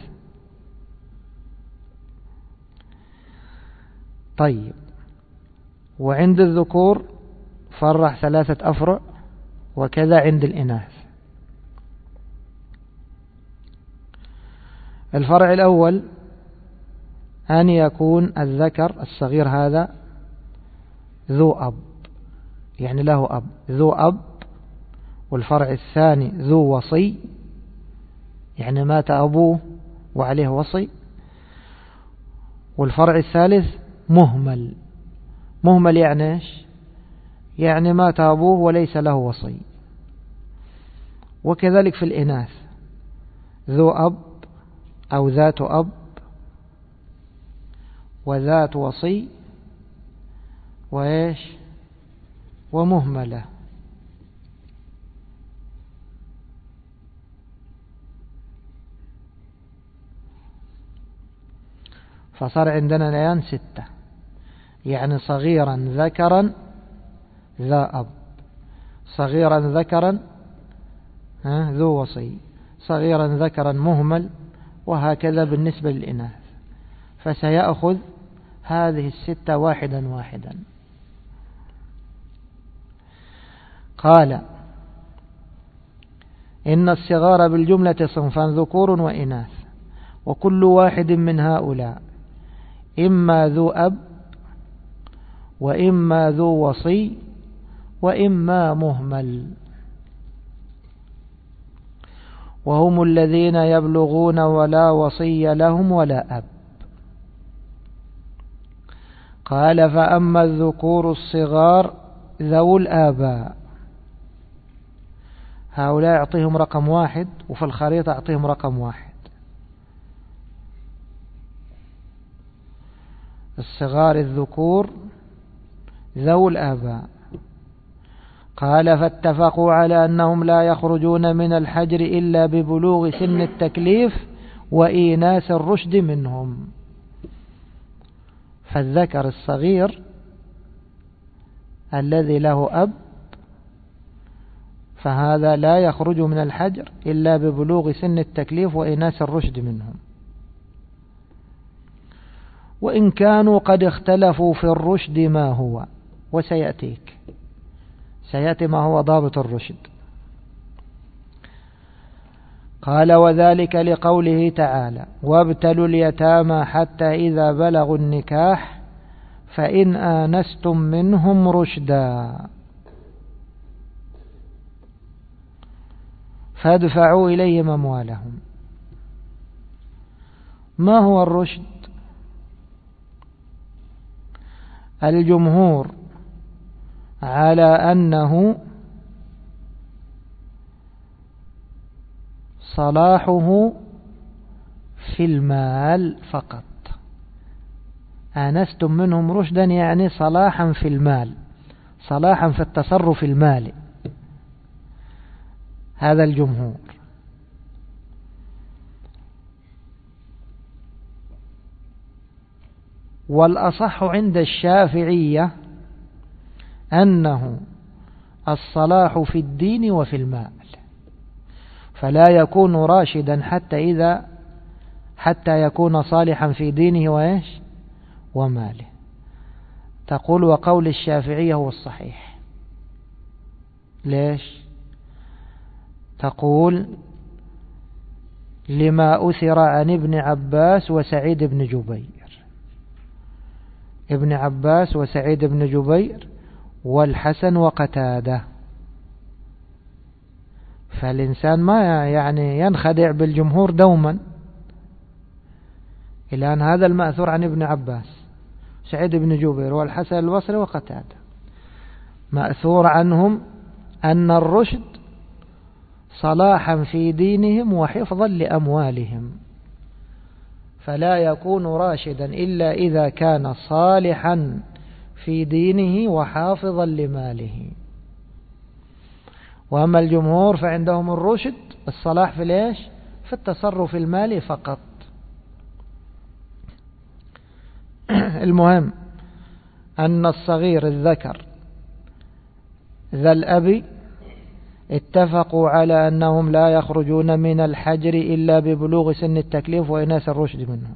طيب، وعند الذكور فرح ثلاثة أفرع، وكذا عند الإناث. الفرع الأول أن يكون الذكر الصغير هذا ذو أب، يعني له أب، ذو أب. والفرع الثاني ذو وصي، يعني مات أبوه وعليه وصي. والفرع الثالث مهمل. مهمل يعني إيش؟ يعني مات أبوه وليس له وصي. وكذلك في الإناث: ذو أب أو ذات أب وذات وصي وإيش ومهملة. فصار عندنا الآن ستة، يعني صغيرا ذكرا ذا أب، صغيرا ذكرا ذو وصي، صغيرا ذكرا مهمل، وهكذا بالنسبة للإناث. فسيأخذ هذه الستة واحدا واحدا. قال: إن الصغار بالجملة صنفان: ذكور وإناث، وكل واحد من هؤلاء إما ذو أب وإما ذو وصي وإما مهمل، وهم الذين يبلغون ولا وصي لهم ولا أب. قال: فأما الذكور الصغار ذو الآباء، هؤلاء أعطيهم رقم واحد، وفي الخريطة أعطيهم رقم واحد. الصغار الذكور ذو الآباء. قال: فاتفقوا على أنهم لا يخرجون من الحجر إلا ببلوغ سن التكليف وإيناس الرشد منهم. فالذكر الصغير الذي له أب فهذا لا يخرج من الحجر إلا ببلوغ سن التكليف وإيناس الرشد منهم، وإن كانوا قد اختلفوا في الرشد ما هو، وسيأتيك سيأتي ما هو ضابط الرشد. قال: وذلك لقوله تعالى: وابتلوا اليتامى حتى إذا بلغوا النكاح فإن آنستم منهم رشدا فادفعوا إليهم أموالهم. ما هو الرشد؟ الجمهور على أنه صلاحه في المال فقط. آنستم منهم رشدا يعني صلاحا في المال، صلاحا في التصرف المالي. هذا الجمهور. والأصح عند الشافعية أنه الصلاح في الدين وفي المال، فلا يكون راشدا حتى إذا حتى يكون صالحا في دينه وإيش وماله. تقول وقول الشافعية هو الصحيح. ليش؟ تقول لما أثر عن ابن عباس وسعيد بن جبير. ابن عباس وسعيد بن جبير والحسن وقتادة. فالإنسان ما يعني ينخدع بالجمهور دوما، إلى أن هذا المأثور عن ابن عباس سعيد بن جبير والحسن البصري وقتادة مأثور عنهم أن الرشد صلاحا في دينهم وحفظا لأموالهم، فلا يكون راشدا إلا إذا كان صالحا في دينه وحافظا لماله. وأما الجمهور فعندهم الرشد الصلاح في ليش في التصرف المالي فقط. المهم أن الصغير الذكر ذا الأب اتفقوا على أنهم لا يخرجون من الحجر إلا ببلوغ سن التكليف وإناث الرشد منهم،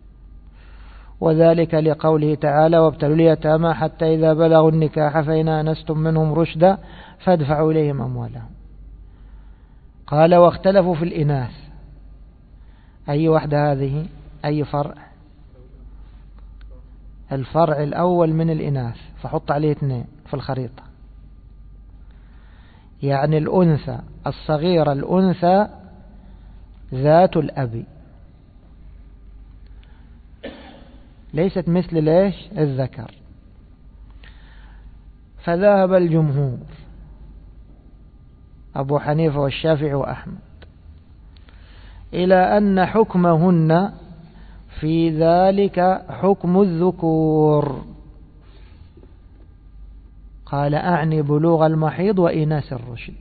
وذلك لقوله تعالى وابتلوا اليتامى حتى إذا بلغوا النكاح فإن آنستم منهم رشدا فادفعوا إليهم أموالهم. قال واختلفوا في الإناث. أي واحدة هذه؟ أي فرع؟ الفرع الأول من الإناث، فحط عليه اثنين في الخريطة، يعني الأنثى الصغيرة الأنثى ذات الأب ليست مثل ليش الذكر. فذهب الجمهور أبو حنيفة والشافعي وأحمد إلى أن حكمهن في ذلك حكم الذكور. قال أعني بلوغ المحيض وإناث الرشد.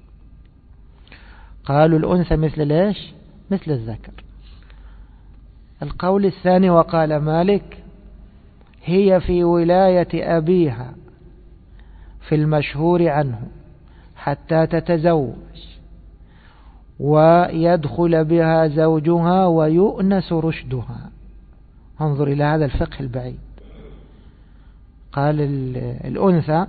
قالوا الأنثى مثل ليش مثل الذكر. القول الثاني وقال مالك هي في ولاية أبيها في المشهور عنه حتى تتزوج ويدخل بها زوجها ويؤنس رشدها. انظر إلى هذا الفقه البعيد. قال الأنثى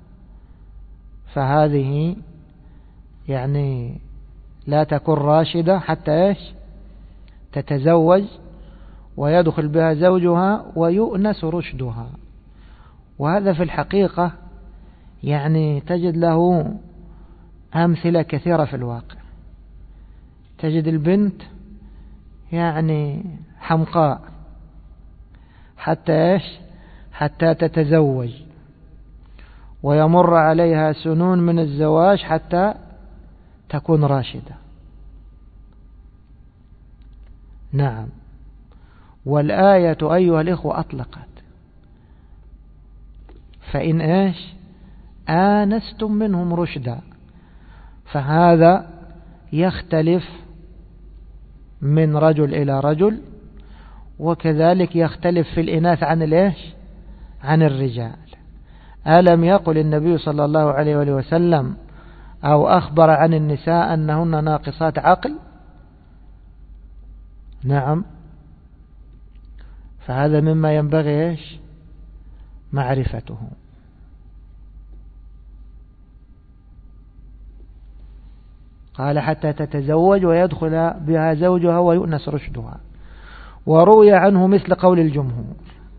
فهذه يعني لا تكون راشدة حتى إيش تتزوج ويدخل بها زوجها ويؤنس رشدها. وهذا في الحقيقة يعني تجد له أمثلة كثيرة في الواقع. تجد البنت يعني حمقاء حتى إيش حتى تتزوج، ويمر عليها سنون من الزواج حتى تكون راشدة. نعم. والآية أيها الإخوة أطلقت فإن إيش آنستم منهم رشدا، فهذا يختلف من رجل إلى رجل، وكذلك يختلف في الإناث عن الإيش عن الرجال. ألم يقل النبي صلى الله عليه وآله وسلم أو أخبر عن النساء أنهن ناقصات عقل؟ نعم. فهذا مما ينبغي إيش معرفته. قال حتى تتزوج ويدخل بها زوجها ويؤنس رشدها. وروي عنه مثل قول الجمهور.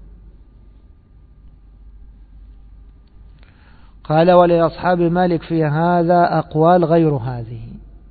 قال ولأصحاب مالك في هذا أقوال غير هذه.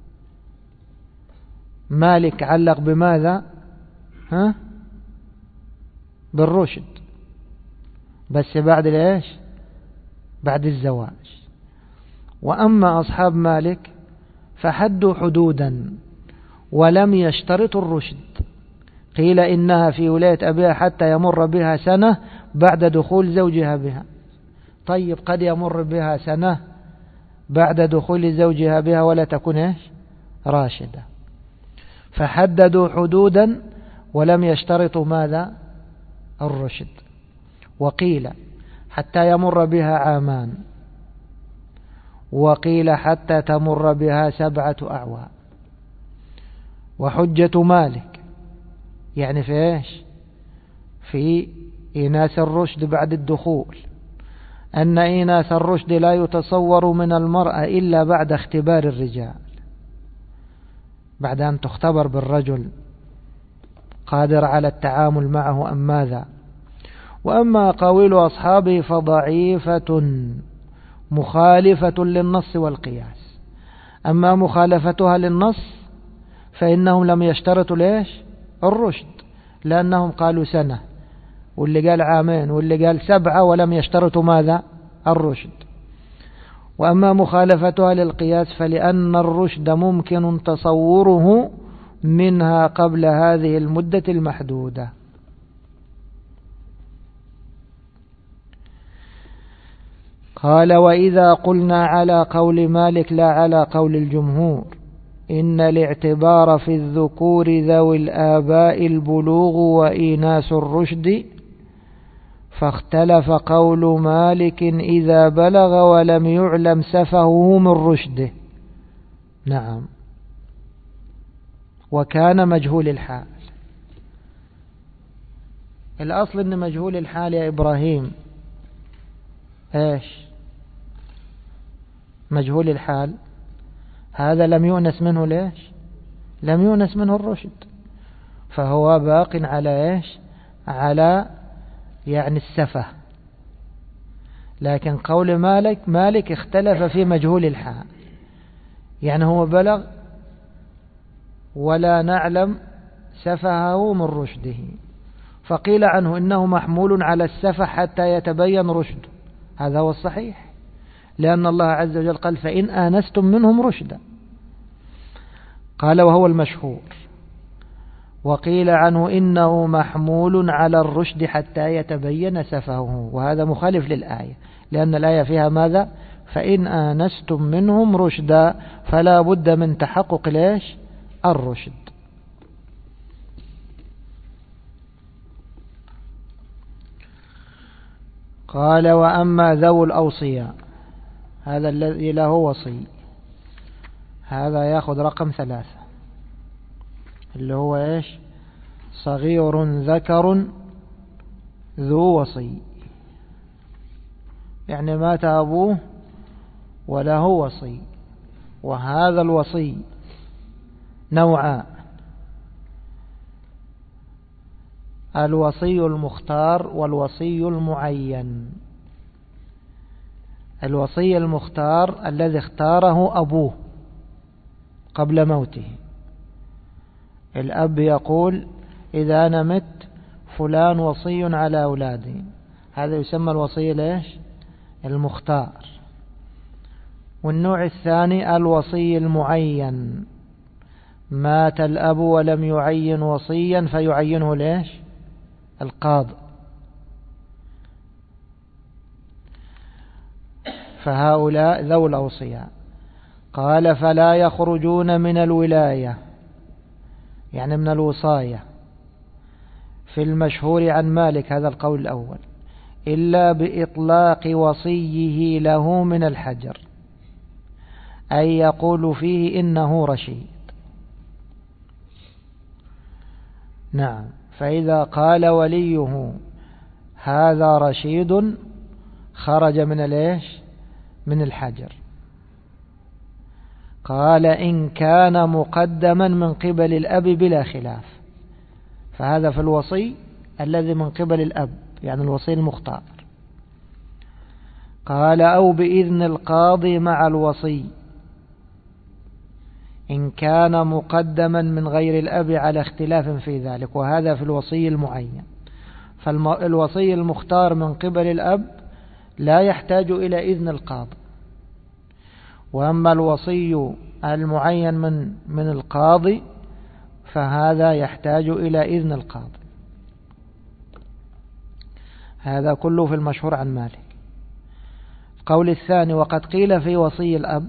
مالك علق بماذا؟ ها؟ بالرشد، بس بعد ليش بعد الزواج. وأما أصحاب مالك فحدوا حدودا ولم يشترطوا الرشد. قيل إنها في ولاية أبيها حتى يمر بها سنة بعد دخول زوجها بها. طيب قد يمر بها سنة بعد دخول زوجها بها ولا تكون إيش راشدة. فحددوا حدودا ولم يشترطوا ماذا الرشد. وقيل حتى يمر بها عامان، وقيل حتى تمر بها سبعة أعوام. وحجة مالك يعني في إيش؟ في إيناس الرشد بعد الدخول، أن إيناس الرشد لا يتصور من المرأة إلا بعد اختبار الرجال، بعد أن تختبر بالرجل قادر على التعامل معه أم ماذا. وأما أقاويل أصحابه فضعيفة مخالفة للنص والقياس. أما مخالفتها للنص فإنهم لم يشترطوا ليش الرشد، لأنهم قالوا سنة، واللي قال عامين، واللي قال سبعة، ولم يشترطوا ماذا الرشد. وأما مخالفتها للقياس فلأن الرشد ممكن تصوره منها قبل هذه المدة المحدودة. قال: وإذا قلنا على قول مالك لا على قول الجمهور إن الاعتبار في الذكور ذوي الآباء البلوغ وإيناس الرشد، فاختلف قول مالك إذا بلغ ولم يعلم سفهه من رشده. نعم، وكان مجهول الحال. الأصل أن مجهول الحال يا إبراهيم إيش؟ مجهول الحال هذا لم يؤنس منه ليش؟ لم يؤنس منه الرشد، فهو باق على إيش؟ على يعني السفه. لكن قول مالك مالك اختلف في مجهول الحال، يعني هو بلغ ولا نعلم سفهه من رشده، فقيل عنه إنه محمول على السفه حتى يتبين رشده. هذا هو الصحيح، لأن الله عز وجل قال: فإن آنستم منهم رشدا. قال: وهو المشهور. وقيل عنه إنه محمول على الرشد حتى يتبين سفهه، وهذا مخالف للآية، لأن الآية فيها ماذا؟ فإن آنستم منهم رشدا، فلا بد من تحقق ليش الرشد. قال: وأما ذو الأوصياء، هذا الذي له وصي، هذا يأخذ رقم ثلاثة، اللي هو إيش؟ صغير ذكر ذو وصي، يعني مات أبوه وله وصي. وهذا الوصي نوعان: الوصي المختار والوصي المعين. الوصي المختار الذي اختاره أبوه قبل موته، الأب يقول: إذا أنا مت فلان وصي على أولادي، هذا يسمى الوصي ليش المختار. والنوع الثاني الوصي المعين، مات الأب ولم يعين وصيا فيعينه ليش القاضي. فهؤلاء ذو الأوصياء. قال: فلا يخرجون من الولاية، يعني من الوصاية، في المشهور عن مالك، هذا القول الأول، إلا بإطلاق وصيه له من الحجر، أي يقول فيه إنه رشيد. نعم، فإذا قال وليه هذا رشيد خرج من ليش من الحجر. قال: إن كان مقدما من قبل الأب بلا خلاف، فهذا في الوصي الذي من قبل الأب، يعني الوصي المختار. قال: أو بإذن القاضي مع الوصي، إن كان مقدما من غير الأب على اختلاف في ذلك، وهذا في الوصي المعين. فالوصي المختار من قبل الأب لا يحتاج إلى إذن القاضي، وأما الوصي المعين من من القاضي فهذا يحتاج إلى إذن القاضي. هذا كله في المشهور عن مالك. القول الثاني: وقد قيل في وصي الأب،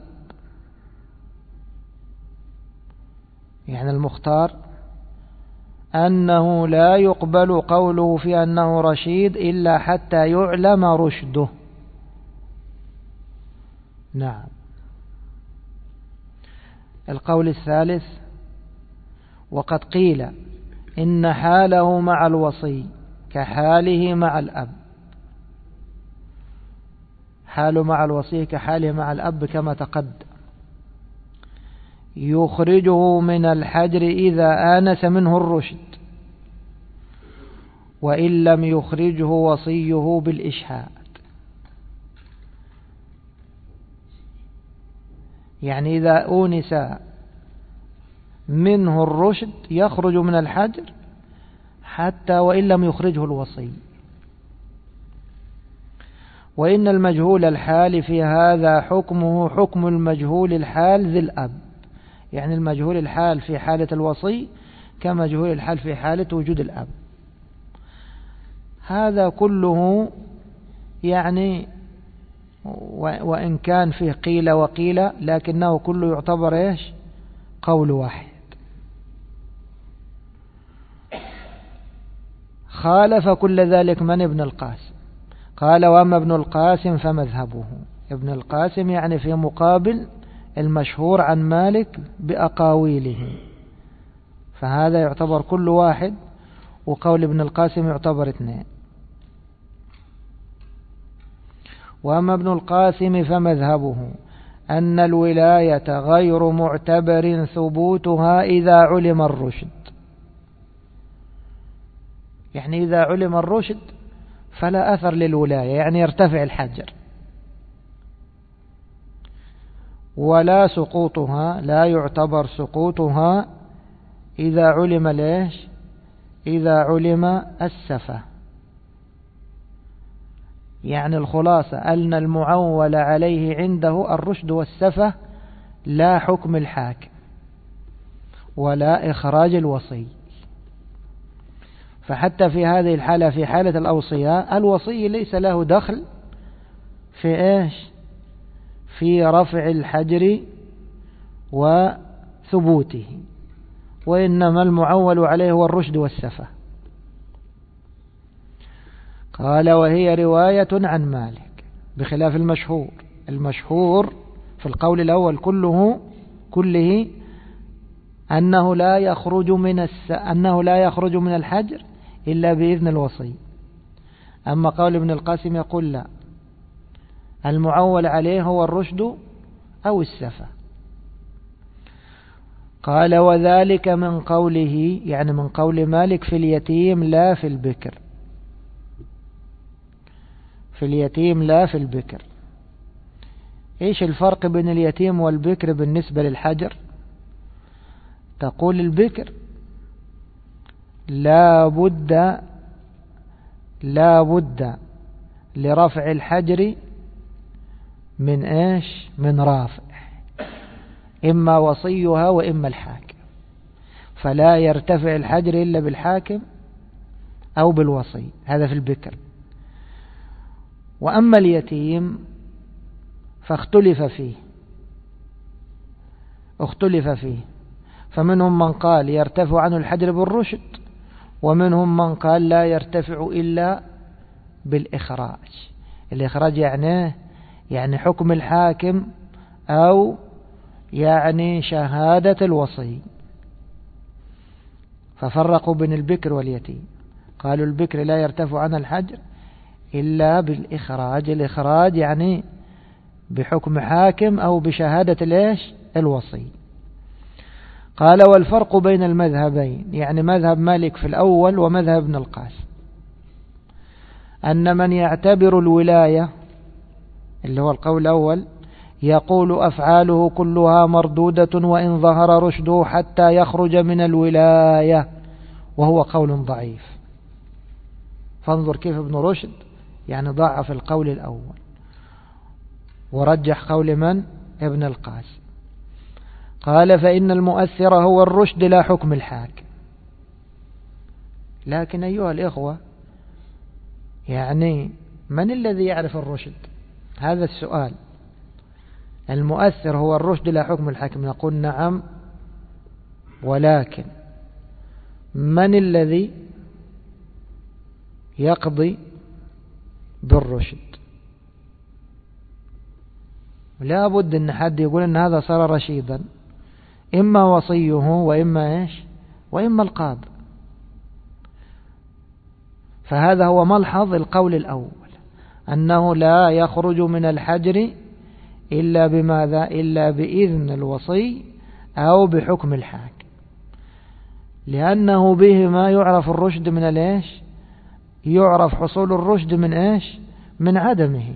يعني المختار، أنه لا يقبل قوله في أنه رشيد إلا حتى يعلم رشده. نعم. القول الثالث: وقد قيل إن حاله مع الوصي كحاله مع الأب، حاله مع الوصي كحاله مع الأب كما تقدم. يخرجه من الحجر إذا آنس منه الرشد، وإن لم يخرجه وصيه بالإشهاد. يعني إذا أونس منه الرشد يخرج من الحجر حتى وإن لم يخرجه الوصي. وإن المجهول الحال في هذا حكمه حكم المجهول الحال ذي الأب، يعني المجهول الحال في حالة الوصي كمجهول الحال في حالة وجود الأب. هذا كله يعني وإن كان فيه قيل وقيل لكنه كله يعتبر إيش؟ قول واحد. خالف كل ذلك من ابن القاسم، قال وأما ابن القاسم فمذهبه. ابن القاسم يعني في مقابل المشهور عن مالك بأقاويله، فهذا يعتبر كل واحد، وقول ابن القاسم يعتبر اثنين. وأما ابن القاسم فمذهبه أن الولاية غير معتبر ثبوتها إذا علم الرشد، يعني إذا علم الرشد فلا أثر للولاية، يعني يرتفع الحجر. ولا سقوطها، لا يعتبر سقوطها إذا علم ليش؟ إذا علم السفة. يعني الخلاصة أن المعول عليه عنده الرشد والسفة لا حكم الحاكم ولا إخراج الوصي. فحتى في هذه الحالة، في حالة الأوصياء، الوصي ليس له دخل في إيش؟ في رفع الحجر وثبوته، وإنما المعول عليه هو الرشد والسفة. قال وهي رواية عن مالك بخلاف المشهور. المشهور في القول الأول كله كله أنه لا يخرج من الس... أنه لا يخرج من الحجر إلا بإذن الوصي. أما قول ابن القاسم يقول لا، المعول عليه هو الرشد أو السفة. قال وذلك من قوله، يعني من قول مالك في اليتيم لا في البكر، في اليتيم لا في البكر. إيش الفرق بين اليتيم والبكر بالنسبة للحجر؟ تقول البكر لا بد لا بد لرفع الحجر من إيش؟ من رافع، إما وصيها وإما الحاكم، فلا يرتفع الحجر إلا بالحاكم أو بالوصي. هذا في البكر. وأما اليتيم فاختلف فيه اختلف فيه فمنهم من قال يرتفع عنه الحجر بالرشد، ومنهم من قال لا يرتفع إلا بالإخراج. الإخراج يعني يعني حكم الحاكم أو يعني شهادة الوصي. ففرقوا بين البكر واليتيم، قالوا البكر لا يرتفع عنه الحجر إلا بالإخراج. الإخراج يعني بحكم حاكم أو بشهادة ليش؟ الوصي. قال والفرق بين المذهبين، يعني مذهب مالك في الأول ومذهب ابن القاسم، أن من يعتبر الولاية اللي هو القول الأول يقول أفعاله كلها مردودة وإن ظهر رشده حتى يخرج من الولاية، وهو قول ضعيف. فانظر كيف ابن رشد يعني ضعف القول الأول ورجح قول من؟ ابن القاسم. قال فإن المؤثر هو الرشد لا حكم الحاكم. لكن أيها الإخوة، يعني من الذي يعرف الرشد؟ هذا السؤال. المؤثر هو الرشد لا حكم الحاكم، نقول نعم، ولكن من الذي يقضي بالرشد؟ لا بد أن حد يقول أن هذا صار رشيدا، إما وصيه وإما إيش؟ وإما القابض. فهذا هو ملحظ القول الأول، أنه لا يخرج من الحجر إلا بماذا؟ إلا بإذن الوصي أو بحكم الحاكم، لأنه به ما يعرف الرشد من الإيش؟ يعرف حصول الرشد من إيش؟ من عدمه.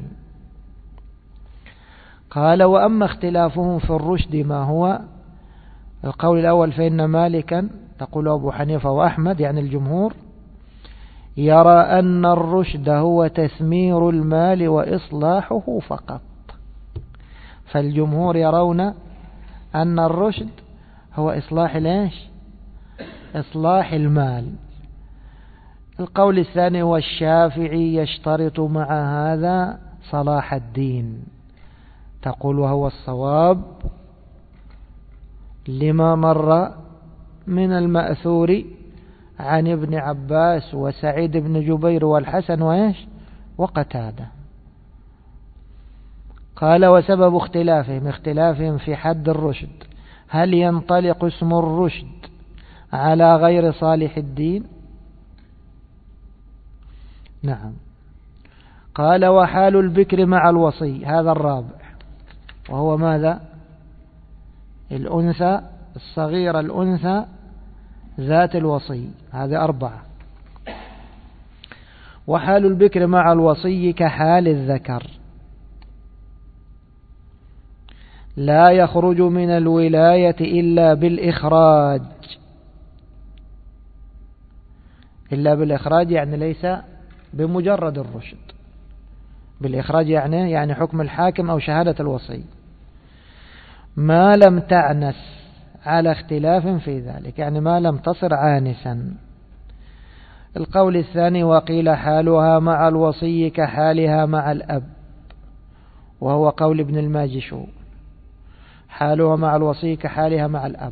قال: وأما اختلافهم في الرشد ما هو؟ القول الأول فإن مالكا، تقول أبو حنيفة وأحمد يعني الجمهور، يرى أن الرشد هو تثمير المال وإصلاحه فقط. فالجمهور يرون أن الرشد هو إصلاح الإيش؟ إصلاح المال. القول الثاني والشافعي يشترط مع هذا صلاح الدين، تقول وهو الصواب لما مر من المأثور عن ابن عباس وسعيد بن جبير والحسن وإيش؟ وقتادة. قال: وسبب اختلافهم اختلافهم في حد الرشد، هل ينطلق اسم الرشد على غير صالح الدين؟ نعم. قال: وحال البكر مع الوصي، هذا الرابع، وهو ماذا؟ الأنثى الصغيرة، الأنثى ذات الوصي، هذه أربعة. وحال البكر مع الوصي كحال الذكر، لا يخرج من الولاية إلا بالإخراج. إلا بالإخراج يعني ليس بمجرد الرشد، بالإخراج يعني يعني حكم الحاكم أو شهادة الوصي، ما لم تعنس على اختلاف في ذلك، يعني ما لم تصر عانسا. القول الثاني وقيل حالها مع الوصي كحالها مع الأب، وهو قول ابن الماجشون، حالها مع الوصي كحالها مع الأب.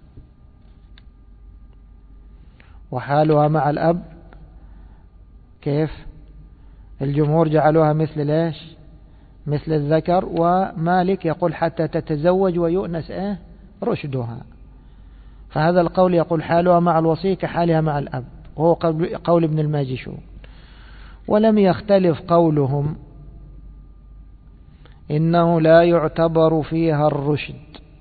وحالها مع الأب كيف؟ الجمهور جعلوها مثل ليش؟ مثل الذكر، ومالك يقول حتى تتزوج ويؤنس إيه؟ رشدها. فهذا القول يقول حالها مع الوصي كحالها مع الأب، وهو قول ابن الماجشون. ولم يختلف قولهم إنه لا يعتبر فيها الرشد،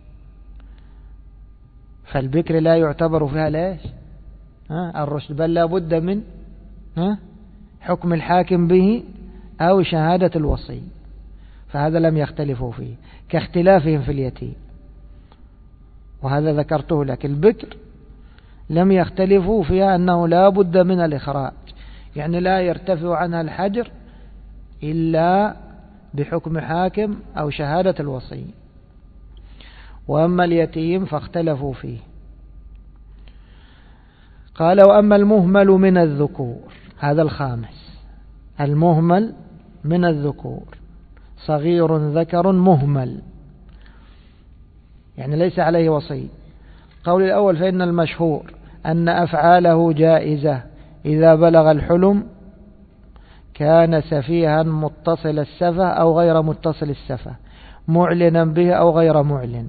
فالبكر لا يعتبر فيها ليش؟ ها؟ الرشد، بل لا بد من ها؟ حكم الحاكم به أو شهادة الوصي، فهذا لم يختلفوا فيه، كاختلافهم في اليتيم، وهذا ذكرته لك. البكر لم يختلفوا فيها أنه لا بد من الإخراج، يعني لا يرتفع عنها الحجر إلا بحكم حاكم أو شهادة الوصي. وأما اليتيم فاختلفوا فيه. قال: وأما المهمل من الذكور، هذا الخامس، المهمل من الذكور، صغير ذكر مهمل، يعني ليس عليه وصي. قول الأول فإن المشهور أن أفعاله جائزة إذا بلغ الحلم كان سفيها متصل السفة أو غير متصل السفة، معلنا به أو غير معلن.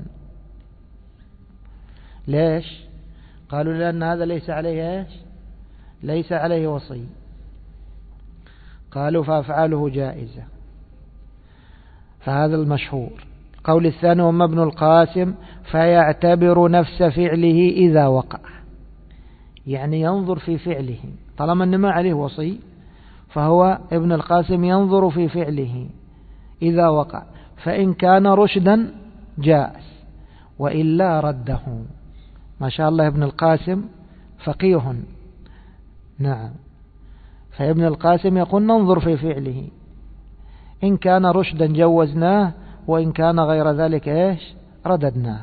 ليش؟ قالوا لأن هذا ليس عليه إيش؟ ليس عليه وصي. قالوا فأفعاله جائزة، فهذا المشهور. قول الثاني وما ابن القاسم فيعتبر نفس فعله إذا وقع، يعني ينظر في فعله، طالما أن ما عليه وصي فهو ابن القاسم ينظر في فعله إذا وقع، فإن كان رشدا جائز وإلا رده. ما شاء الله ابن القاسم فقيه. نعم. فابن القاسم يقول ننظر في فعله، إن كان رشدا جوزناه، وإن كان غير ذلك إيش؟ رددناه.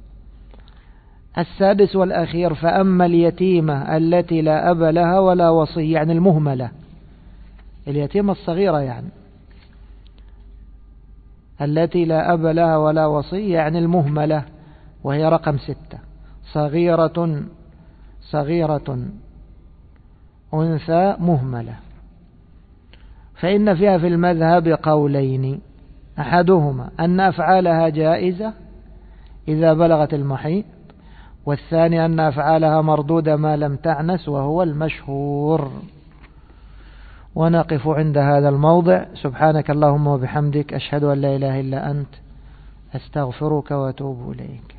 السادس والأخير فأما اليتيمة التي لا أب لها ولا وصي، يعني المهملة، اليتيمة الصغيرة يعني التي لا أب لها ولا وصي، يعني المهملة، وهي رقم ستة، صغيرة صغيرة أنثى مهملة. فإن فيها في المذهب قولين، أحدهما أن أفعالها جائزة إذا بلغت المحيط، والثاني أن أفعالها مردودة ما لم تعنس، وهو المشهور. ونقف عند هذا الموضع. سبحانك اللهم وبحمدك، أشهد أن لا إله إلا أنت، أستغفرك وأتوب إليك.